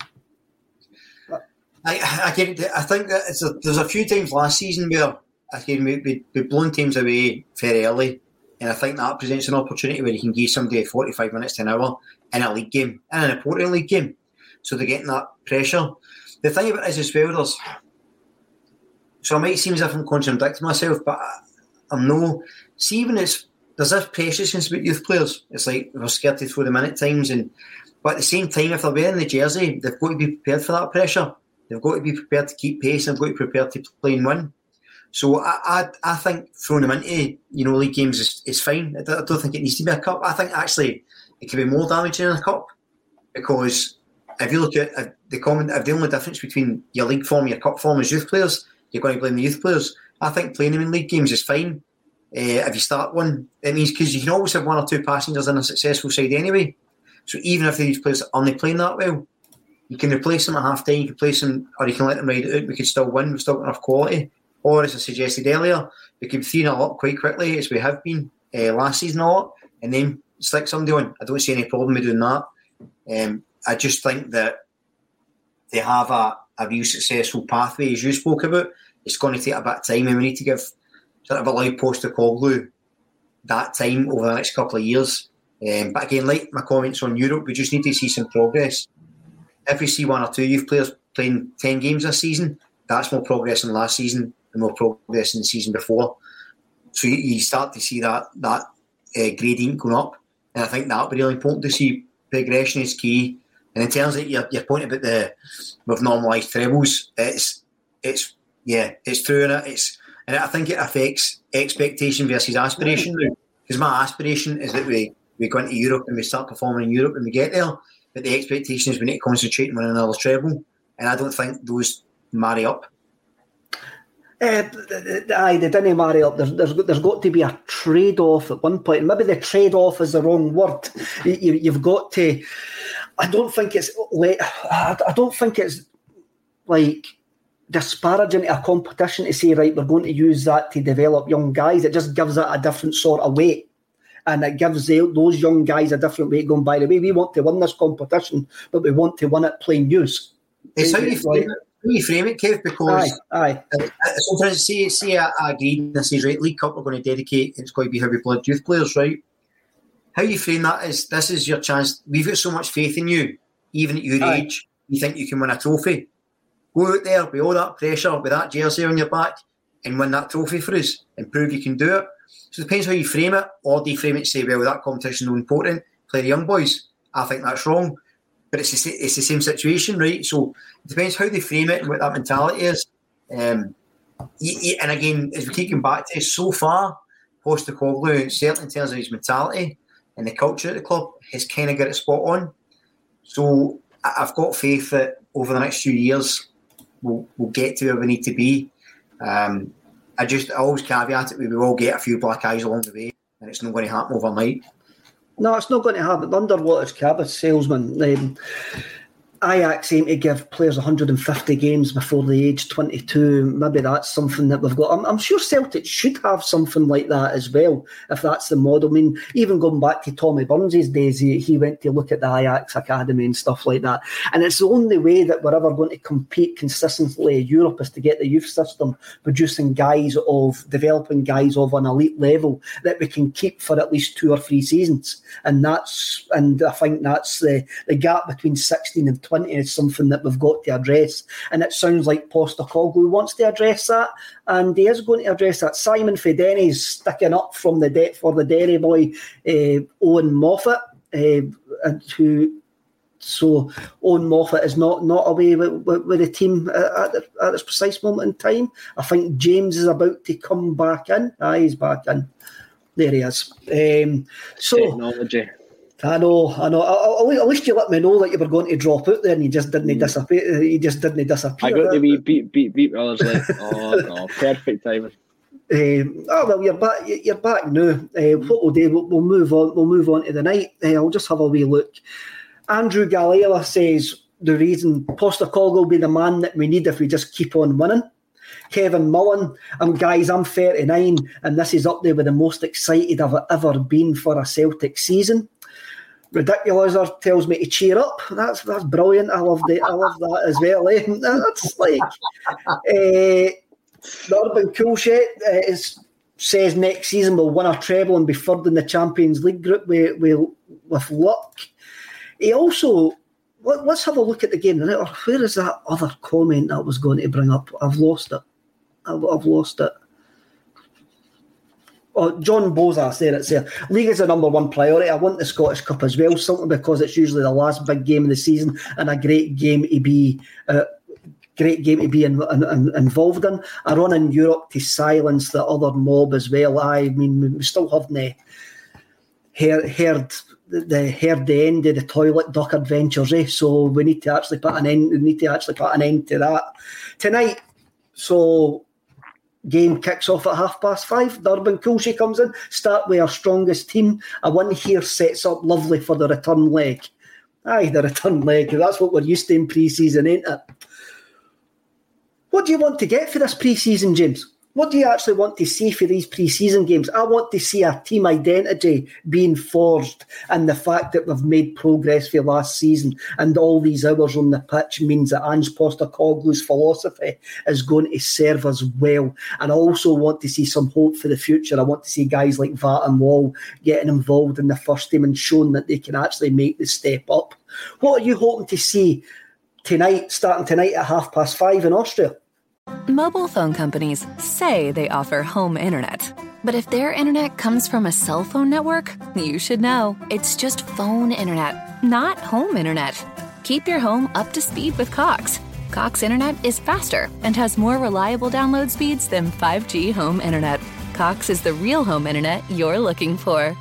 I think that there's a few times last season where we've blown teams away very early, and I think that presents an opportunity where you can give somebody 45 minutes to an hour in a league game, in an important league game, so they're getting that pressure. The thing about it is as well, so I might seem as if I'm contradicting myself, but I'm no. See, when there's this preciousness about youth players. It's like we're scared to throw them in at times, but at the same time, if they're wearing the jersey, they've got to be prepared for that pressure. They've got to be prepared to keep pace. They've got to be prepared to play and win. So I think throwing them into league games is fine. I don't think it needs to be a cup. I think actually it can be more damaging in a cup, because if you look at the only difference between your league form and your cup form is youth players, you're going to blame the youth players. I think playing them in league games is fine. If you start one, it means, because you can always have 1 or 2 passengers in a successful side anyway. So even if these players aren't playing that well, you can replace them at half time, you can place them, or you can let them ride it out. We could still win, we've still got enough quality. Or, as I suggested earlier, we could be 3-0 up quite quickly, as we have been last season a lot, and then stick somebody on. I don't see any problem with doing that. I just think that they have a real successful pathway, as you spoke about. It's going to take a bit of time, and we need to give sort of allow Postecoglou that time over the next couple of years. But again, like my comments on Europe, we just need to see some progress. If we see 1 or 2 youth players playing 10 games this season, that's more progress than last season and more progress than the season before. So you start to see that gradient going up, and I think that'll be really important to see. Progression is key. And in terms of your point about we've normalised trebles, it's true, and and I think it affects expectation versus aspiration. Because my aspiration is that we go into Europe and we start performing in Europe and we get there, but the expectation is we need to concentrate on winning another treble, and I don't think those marry up. They didn't marry up. There's got to be a trade-off at one point. Maybe the trade-off is the wrong word. You've got to. I don't think it's like disparaging a competition to say, right, we're going to use that to develop young guys. It just gives it a different sort of weight, and it gives those young guys a different weight. Going, by the way, we want to win this competition, but we want to win it playing youth. It's how you frame it, Kev, because sometimes say I agree, this is right, League Cup we're going to dedicate, it's going to be heavy blood youth players, right? How you frame that is, this is your chance. We've got so much faith in you, even at your age, you think you can win a trophy. Go out there with all that pressure, with that jersey on your back, and win that trophy for us, and prove you can do it. So it depends how you frame it, or do you frame it and say, well, that competition is no important, play the young boys. I think that's wrong. But it's the same situation, right? So it depends how they frame it and what that mentality is. And again, as we keep going back to it, so far, Postecoglou, certainly in terms of his mentality and the culture at the club, has kind of got it spot on. So I've got faith that over the next few years, we'll get to where we need to be. I always caveat it, we will get a few black eyes along the way, and it's not going to happen overnight. No, it's not going to happen. Underwater's cab salesman. Ajax aim to give players 150 games before the age 22. Maybe that's something that we've got. I'm sure Celtic should have something like that as well, if that's the model. I mean, even going back to Tommy Burns' days, he went to look at the Ajax Academy and stuff like that. And it's the only way that we're ever going to compete consistently in Europe is to get the youth system producing developing guys of an elite level that we can keep for at least 2 or 3 seasons. And I think that's the gap between 16 and 20 is something that we've got to address, and it sounds like Postecoglou wants to address that, and he is going to address that. Simon Fedene's sticking up for the Derry boy, Owen Moffat, so Owen Moffat is not away with the team at this precise moment in time. I think James is about to come back in. He's back in. There he is. Technology. I know. At least you let me know that you were going to drop out there, and you just didn't disappear. I got the wee beep. I was like, oh no, perfect timing. Well, you're back now. What we'll do, we'll move on. We'll move on to the night. I'll just have a wee look. Andrew Gallela says the reason Postecoglou will be the man that we need if we just keep on winning. Kevin Mullen, guys, I'm 39, and this is up there with the most excited I've ever been for a Celtic season. Ridiculous tells me to cheer up. That's brilliant. I love that as well. That's like the Urban Coolshed says next season we'll win a treble and be third in the Champions League group with luck. He also, let's have a look at the game. Where is that other comment I was going to bring up? I've lost it. Oh, John Bozas, there it's there. League is the number one priority. I want the Scottish Cup as well, simply because it's usually the last big game of the season and a great game to be involved in. A run in Europe to silence the other mob as well. I mean, we still haven't heard the end of the toilet duck adventures, so we need to actually put an end. We need to actually put an end to that tonight. So. Game kicks off at 5:30. The Urban Coolshed comes in. Start with our strongest team. A win here sets up lovely for the return leg. The return leg. That's what we're used to in pre-season, ain't it? What do you want to get for this pre-season, James? What do you actually want to see for these pre-season games? I want to see a team identity being forged, and the fact that we've made progress for last season and all these hours on the pitch means that Ange Postecoglou's philosophy is going to serve us well. And I also want to see some hope for the future. I want to see guys like Vat and Wall getting involved in the first team and showing that they can actually make the step up. What are you hoping to see starting tonight at 5:30 in Austria? Mobile phone companies say they offer home internet. But if their internet comes from a cell phone network, you should know. It's just phone internet, not home internet. Keep your home up to speed with Cox. Cox internet is faster and has more reliable download speeds than 5G home internet. Cox is the real home internet you're looking for.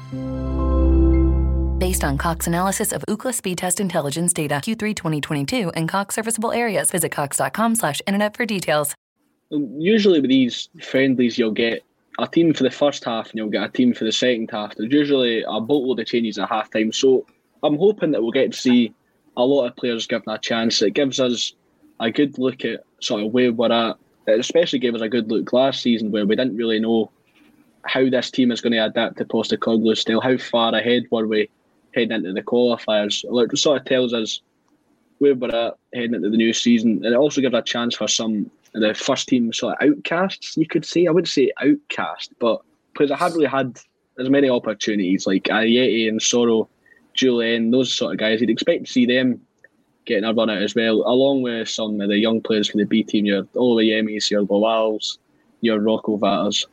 Based on Cox analysis of Ookla speed test intelligence data, Q3 2022, and Cox serviceable areas. Visit cox.com/internet for details. Usually with these friendlies, you'll get a team for the first half and you'll get a team for the second half. There's usually a boatload of changes at half time. So I'm hoping that we'll get to see a lot of players given a chance. It gives us a good look at sort of where we're at. It especially gave us a good look last season where we didn't really know how this team is going to adapt to Postecoglou's style. How far ahead were we heading into the qualifiers? It sort of tells us where we're at heading into the new season. And it also gives a chance for some of the first team sort of outcasts, you could say. I wouldn't say outcast, but because I haven't really had as many opportunities like Ayeti and Soro, Julian, those sort of guys. You'd expect to see them getting a run out as well, along with some of the young players for the B team, your Oluwayemis, your Lawals, your Rocco Vatters.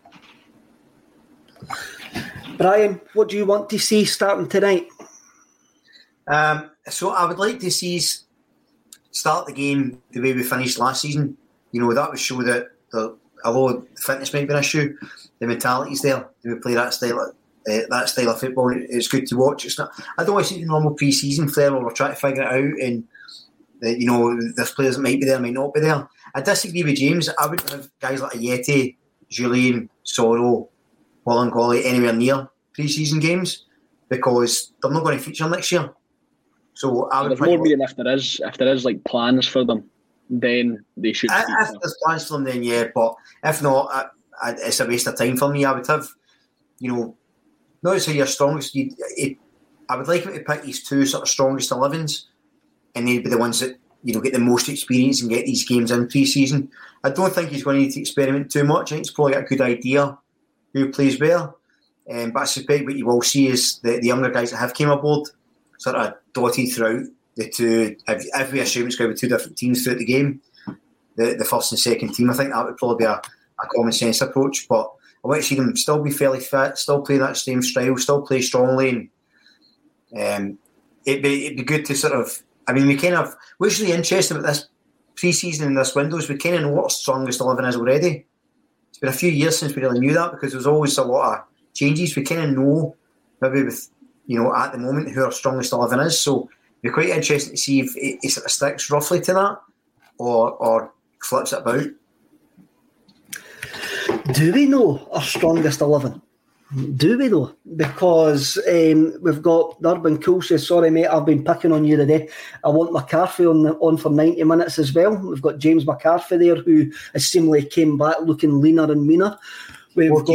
Brian, what do you want to see starting tonight? So I would like to see us start the game the way we finished last season. That would show that although fitness might be an issue, the mentality's there. We play that style of football. It's good to watch. It's not. I don't want to see the normal pre-season flair where we're trying to figure it out, and there's players that might be there, might not be there. I disagree with James. I wouldn't have guys like Ayeti, Julian, Soro, Bolingoli anywhere near pre-season games because they're not going to feature next year. So I would more meaning if there is like plans for them, then they should. If there's plans for them, then yeah. But if not, it's a waste of time for me. I would have, not to say your strongest. I would like him to pick his 2 sort of strongest 11s, and they'd be the ones that get the most experience and get these games in pre-season. I don't think he's going to need to experiment too much. I think he's probably got a good idea who plays where. But I suspect what you will see is the younger guys that have came aboard sort of dotted throughout the 2. If we assume it's going to be 2 different teams throughout the game, the first and second team, I think that would probably be a common sense approach. But I want to see them still be fairly fit, still play that same style, still play strongly. And it'd be good to sort of. I mean, what's really interesting about this pre-season and this window is we kind of know what our strongest 11 is already. It's been a few years since we really knew that because there's always a lot of changes. We kind of know maybe with at the moment who our strongest 11 is. So it'd be quite interesting to see if it sort of sticks roughly to that or flips it about. Do we know our strongest 11? Do we though? Because we've got Urban Cool says, sorry mate, I've been picking on you today. I want McCarthy on for 90 minutes as well. We've got James McCarthy there who has seemingly came back looking leaner and meaner. We've got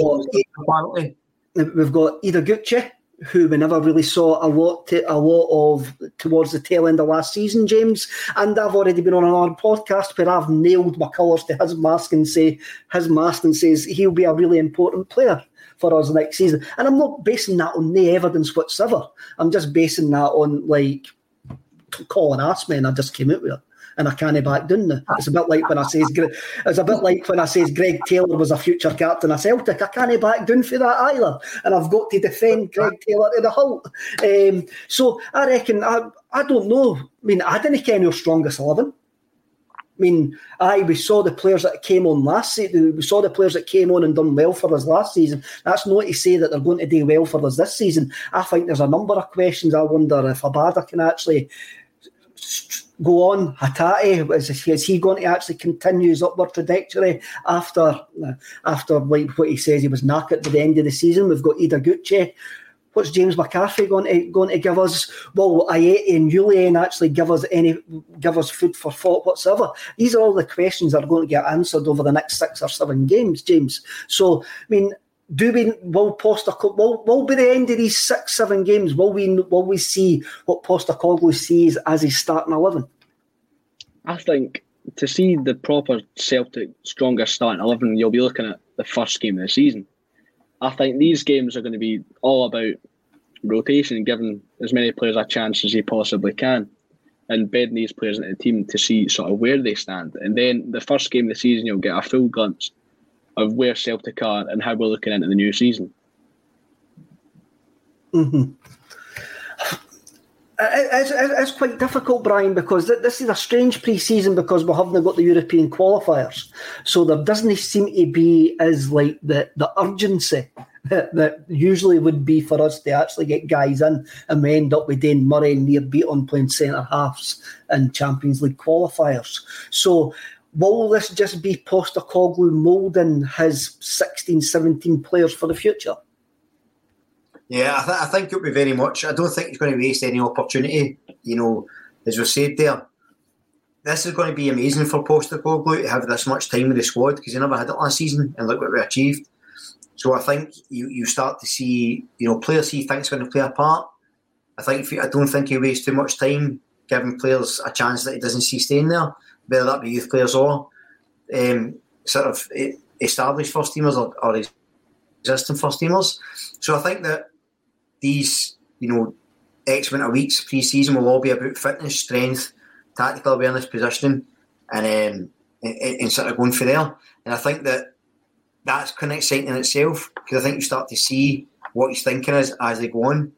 Idaguchi, who we never really saw a lot of towards the tail end of last season, James. And I've already been on another podcast where I've nailed my colours to his mast and says he'll be a really important player for us next season. And I'm not basing that on no evidence whatsoever. I'm just basing that on like Colin asked me and I just came out with it. And I can't back down now. It's a bit like when I says Greg Taylor was a future captain of Celtic. I can't back down for that either. And I've got to defend Greg Taylor to the hilt. So I reckon I don't know. I mean, I didn't ken your strongest 11. I mean, we saw the players that came on last season. We saw the players that came on and done well for us last season. That's not to say that they're going to do well for us this season. I think there's a number of questions. I wonder if Abada can actually go on. Hatate, is he going to actually continue his upward trajectory after like what he says he was knackered by the end of the season? We've got Idaguchi. What's James McCarthy going to give us? Will Ayeti and Julian actually give us food for thought whatsoever? These are all the questions that are going to get answered over the next 6 or 7 games, James. So, I mean, will by the end of these 6-7 games, will we see what Postecoglou sees as his starting 11? I think to see the proper Celtic strongest starting 11, you'll be looking at the first game of the season. I think these games are going to be all about rotation and giving as many players a chance as you possibly can and bedding these players into the team to see sort of where they stand. And then the first game of the season, you'll get a full glimpse of where Celtic are and how we're looking into the new season. Mm-hmm. It's quite difficult, Brian, because this is a strange pre-season because we haven't got the European qualifiers. So there doesn't seem to be as like the urgency that usually would be for us to actually get guys in, and we end up with Dane Murray and Near Beaton playing centre-halves in Champions League qualifiers. So will this just be Postecoglou moulding his 16, 17 players for the future? Yeah, I think it'll be very much. I don't think he's going to waste any opportunity. As we said there, this is going to be amazing for Postecoglou to have this much time with the squad because he never had it last season, and look what we achieved. So I think you start to see, players he thinks are going to play a part. I don't think he wastes too much time giving players a chance that he doesn't see staying there, whether that be youth players or sort of established first teamers or existing first teamers. So I think that these, X amount of weeks pre-season will all be about fitness, strength, tactical awareness, positioning, and sort of going for there. And I think that's kind of exciting in itself because I think you start to see what he's thinking as they go on.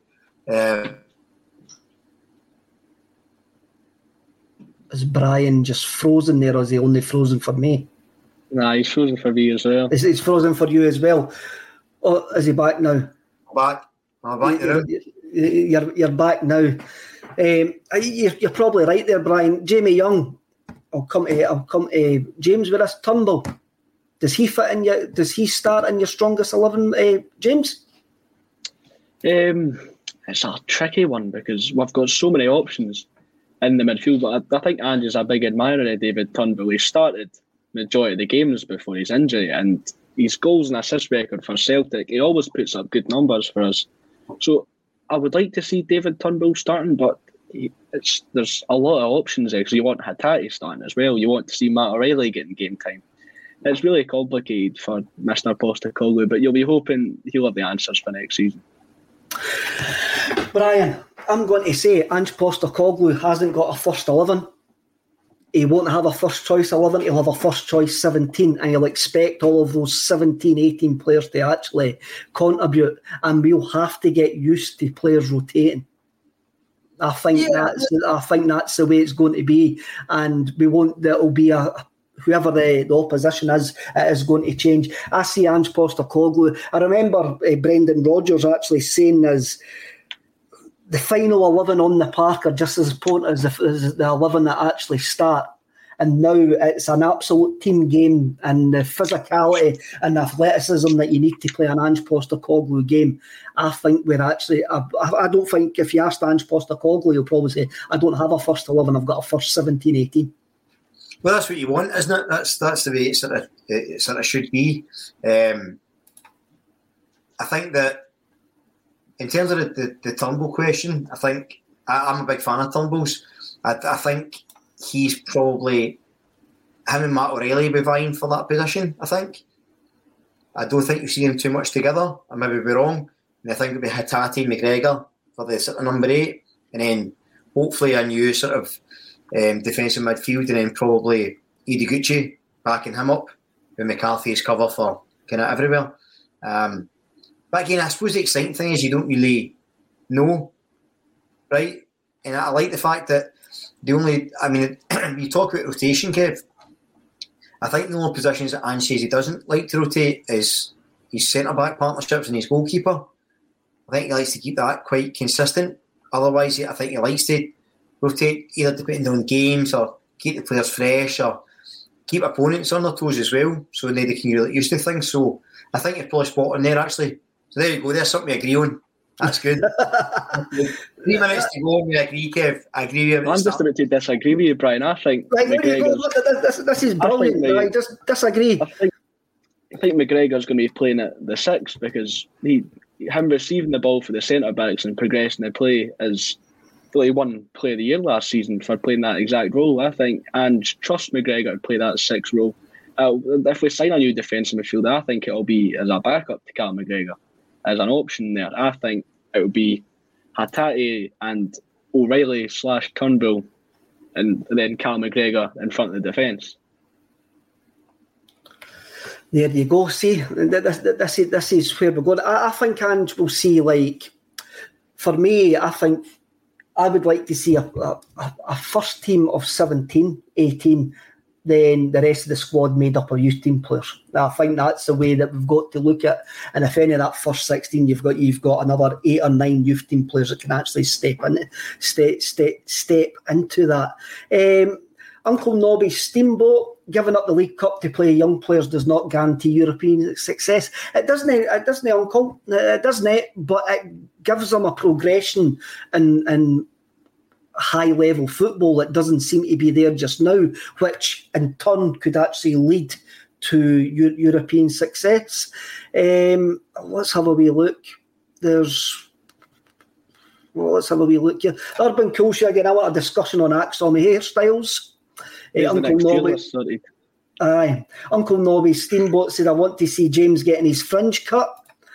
Is Brian just frozen there, or is he only frozen for me? Nah, he's frozen for me as well. He's frozen for you as well. Oh, is he back now? I'm back now. You're back now. You're probably right there, Brian. Jamie Young. I'll come to James with this. Turnbull. Does he fit in Does he start in your strongest 11, James? it's a tricky one because we've got so many options in the midfield. But I think Ange's a big admirer of David Turnbull. He started majority of the games before his injury, and his goals and assist record for Celtic, he always puts up good numbers for us. So I would like to see David Turnbull starting, but there's a lot of options there because you want Hatate starting as well. You want to see Matt O'Reilly getting game time. It's really complicated for Mr. Postecoglou, but you'll be hoping he'll have the answers for next season. Brian, I'm going to say Ange Postecoglou hasn't got a first 11. He won't have a first choice 11, he'll have a first choice 17, and he'll expect all of those 17, 18 players to actually contribute, and we'll have to get used to players rotating. I think that's the way it's going to be, and there'll be whoever the opposition is, it is going to change. I see Ange Postecoglou. I remember Brendan Rodgers actually saying as the final 11 on the park are just as important as the 11 that actually start. And now it's an absolute team game, and the physicality and the athleticism that you need to play an Ange Postecoglou game. I think we're actually... I don't think if you asked Ange Postecoglou, he'll probably say, I don't have a first 11, I've got a first 17, 18. Well, that's what you want, isn't it? That's the way it sort of should be. I think that in terms of the Turnbull question, I think I'm a big fan of Turnbull's. I think he's probably, him and Matt O'Reilly be vying for that position, I think. I don't think you see them too much together. I maybe be wrong. And I think it'll be Hatate, McGregor for the sort of number 8, and then hopefully a new sort of defensive midfield, and then probably Ideguchi backing him up with McCarthy's cover for kind of everywhere. But again, I suppose the exciting thing is you don't really know, right? And I like the fact that you talk about rotation, Kev. I think the only positions that Ange says he doesn't like to rotate is his centre-back partnerships and his goalkeeper. I think he likes to keep that quite consistent. Otherwise, I think he likes to rotate, either depending on games or keep the players fresh or keep opponents on their toes as well, so they can get used to things. So I think you're probably spot on there, actually. So there you go, there's something we agree on. That's good. 3 minutes to go, and we agree, Kev. I agree with you. I'm just about to disagree with you, Brian. I think right, look at this. This is brilliant. Right, just disagree. I think McGregor's going to be playing at the 6 because him receiving the ball for the centre backs and progressing the play is really won Player of the Year last season for playing that exact role, I think, and trust McGregor to play that 6 role. If we sign a new defensive midfielder, I think it'll be as a backup to Callum McGregor as an option there. I think it would be Hatate and O'Reilly / Turnbull, and then Callum McGregor in front of the defence. There you go. See, this is where we're going. I think Ange will see, like, for me, I think I would like to see a first team of 17, 18, then the rest of the squad made up of youth team players. I think that's the way that we've got to look at. And if any of that first 16, you've got another 8 or 9 youth team players that can actually step into that. Uncle Nobby, Steamboat giving up the League Cup to play young players does not guarantee European success. It doesn't, Uncle. It doesn't. But it gives them a progression in high-level football that doesn't seem to be there just now, which in turn could actually lead to European success. Let's have a wee look. Let's have a wee look here. Urban Culture, again, I want a discussion on Axon hairstyles. Uncle Nobby Steamboat said, I want to see James getting his fringe cut.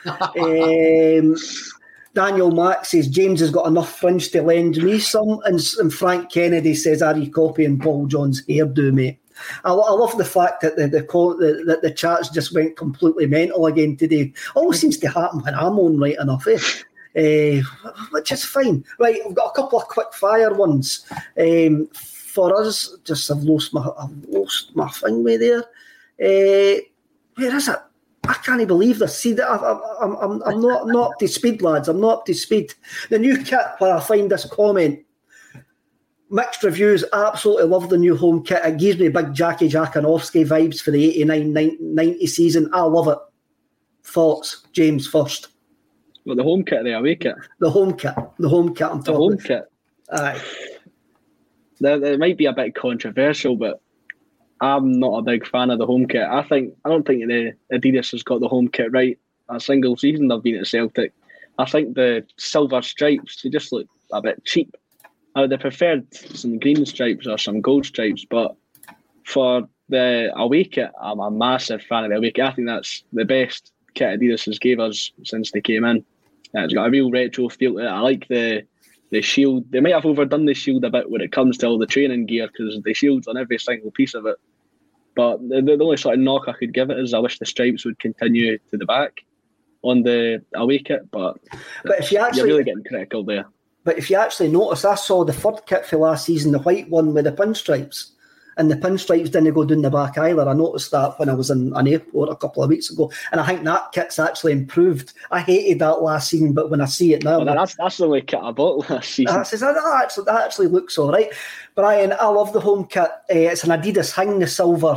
Daniel Mack says, James has got enough fringe to lend me some. And Frank Kennedy says, are you copying Paul John's hairdo, mate? I love the fact that the chats just went completely mental again today. Always seems to happen when I'm on right enough, which is fine. Right, I've got a couple of quick fire ones. For us, just I've lost my thing with there. Where is it? I can't believe this. See, I'm not up to speed, lads. I'm not up to speed. The new kit, where I find this comment, mixed reviews, absolutely love the new home kit. It gives me big Jackie Jakanowski vibes for the 89-90 season. I love it. Thoughts? James first. What, the home kit or the away kit? The home kit. The home kit. The home kit. Aye. It might be a bit controversial, but I'm not a big fan of the home kit. I don't think the Adidas has got the home kit right. A single season they've been at Celtic. I think the silver stripes, they just look a bit cheap. I would have preferred some green stripes or some gold stripes, but for the away kit, I'm a massive fan of the away kit. I think that's the best kit Adidas has gave us since they came in. It's got a real retro feel to it. I like the shield. They might have overdone the shield a bit when it comes to all the training gear because the shield's on every single piece of it. But the only sort of knock I could give it is I wish the stripes would continue to the back on the away kit. But if you're really getting critical there. But if you actually notice, I saw the third kit for last season, the white one with the pinstripes. And the pinstripes didn't go down the back either. I noticed that when I was in an airport a couple of weeks ago. And I think that kit's actually improved. I hated that last season, but when I see it now... Well, that's the way kit I bought last season. That actually looks all right. Brian, I love the home kit. It's an Adidas hang, the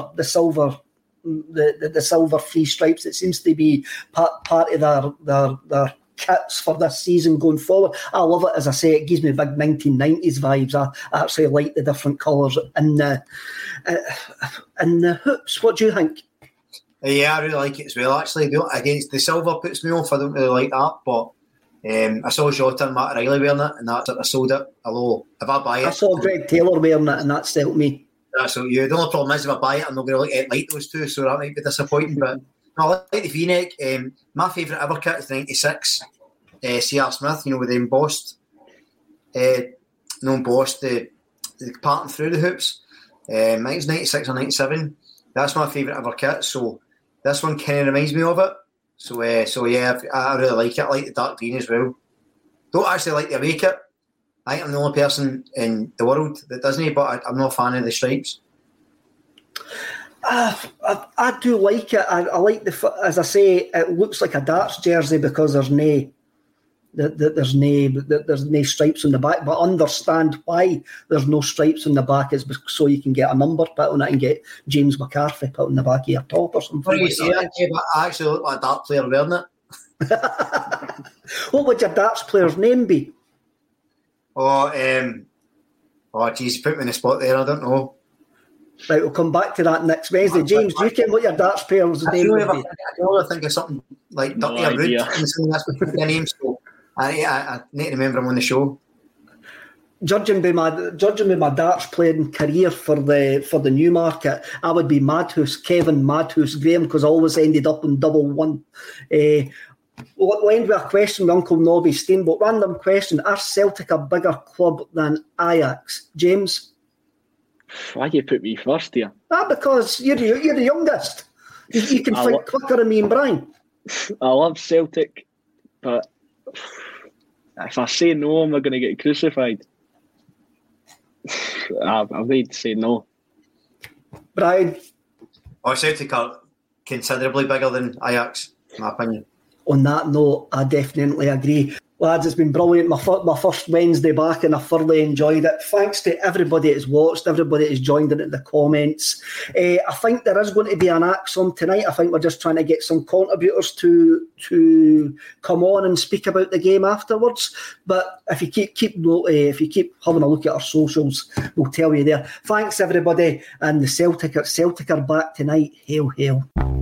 silver three stripes. It seems to be part of their kits for this season going forward. I love it. As I say, it gives me big 1990s vibes. I actually like the different colours in the hoops. What do you think? Yeah, I really like it as well. Actually, against the silver puts me off. I don't really like that, but I saw Jota and Matt Riley wearing it, and that sort of sold it. Although if I buy it, I saw Greg Taylor wearing it, and that sold me. That's what you. The only problem is if I buy it, I'm not going to like those two, so that might be disappointing. But no, I like the V-neck. My favourite ever kit is the 96 C.R. Smith, with the embossed, the pattern through the hoops. I think it's 96 or 97. That's my favourite ever kit. So this one kind of reminds me of it. So yeah, I really like it. I like the dark green as well. Don't actually like the away kit. I think I'm the only person in the world that doesn't, but I'm not a fan of the stripes. I do like it. I like as I say, it looks like a darts jersey because there's no stripes on the back. But I understand why there's no stripes on the back is so you can get a number put on it and get James McCarthy put on the back of your top or something. What do you say? I actually look like a dart player wearing it. What would your darts player's name be? Geez, you put me in the spot there. I don't know. Right, we'll come back to that next Wednesday. James, do you care what your darts player's name would be? I only think of something like Dirty or Rude. That's my name. So I need to remember him on the show. Judging by my darts playing career for the Newmarket, I would be Madhouse, Kevin Madhouse Graham, because I always ended up in double one. We'll end with a question with Uncle Nobby Steamboat. Random question: are Celtic a bigger club than Ajax? James? Why do you put me first here? Because you're the youngest. You can think quicker than me and Brian. I love Celtic, but if I say no, I'm going to get crucified. I've need to say no. Brian? Celtic are considerably bigger than Ajax, in my opinion. On that note, I definitely agree. Lads, it's been brilliant. My first Wednesday back, and I thoroughly enjoyed it. Thanks to everybody that's watched, everybody that's joined in the comments. I think there is going to be an ACSOM tonight. I think we're just trying to get some contributors to come on and speak about the game afterwards. But if you keep having a look at our socials, we'll tell you there. Thanks, everybody. And the Celtic are back tonight. Hail, hail.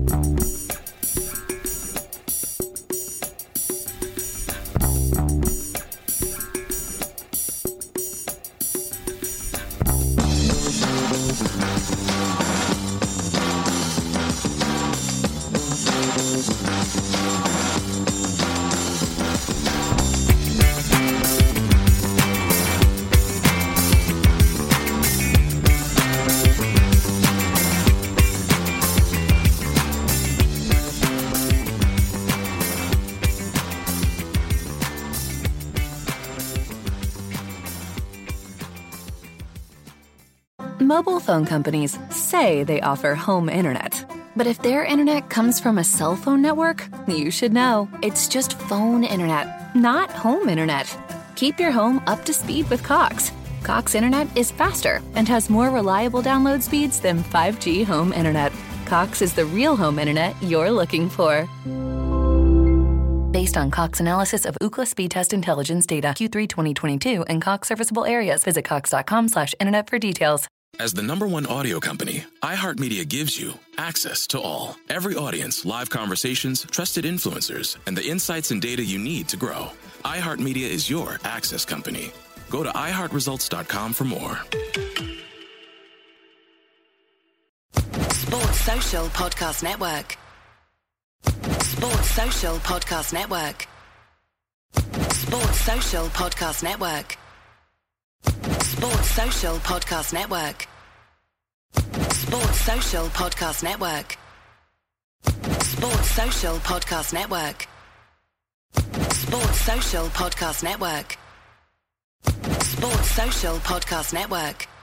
Mobile phone companies say they offer home internet. But if their internet comes from a cell phone network, you should know. It's just phone internet, not home internet. Keep your home up to speed with Cox. Cox internet is faster and has more reliable download speeds than 5G home internet. Cox is the real home internet you're looking for. Based on Cox analysis of Ookla speed test intelligence data Q3 2022 and Cox serviceable areas. Visit cox.com/internet for details. As the #1 audio company, iHeartMedia gives you access to all. Every audience, live conversations, trusted influencers, and the insights and data you need to grow. iHeartMedia is your access company. Go to iHeartResults.com for more. Sports Social Podcast Network. Sports Social Podcast Network. Sports Social Podcast Network. Sports Social Podcast Network. Sports Social Podcast Network. Sports Social Podcast Network. Sports Social Podcast Network. Sports Social Podcast Network.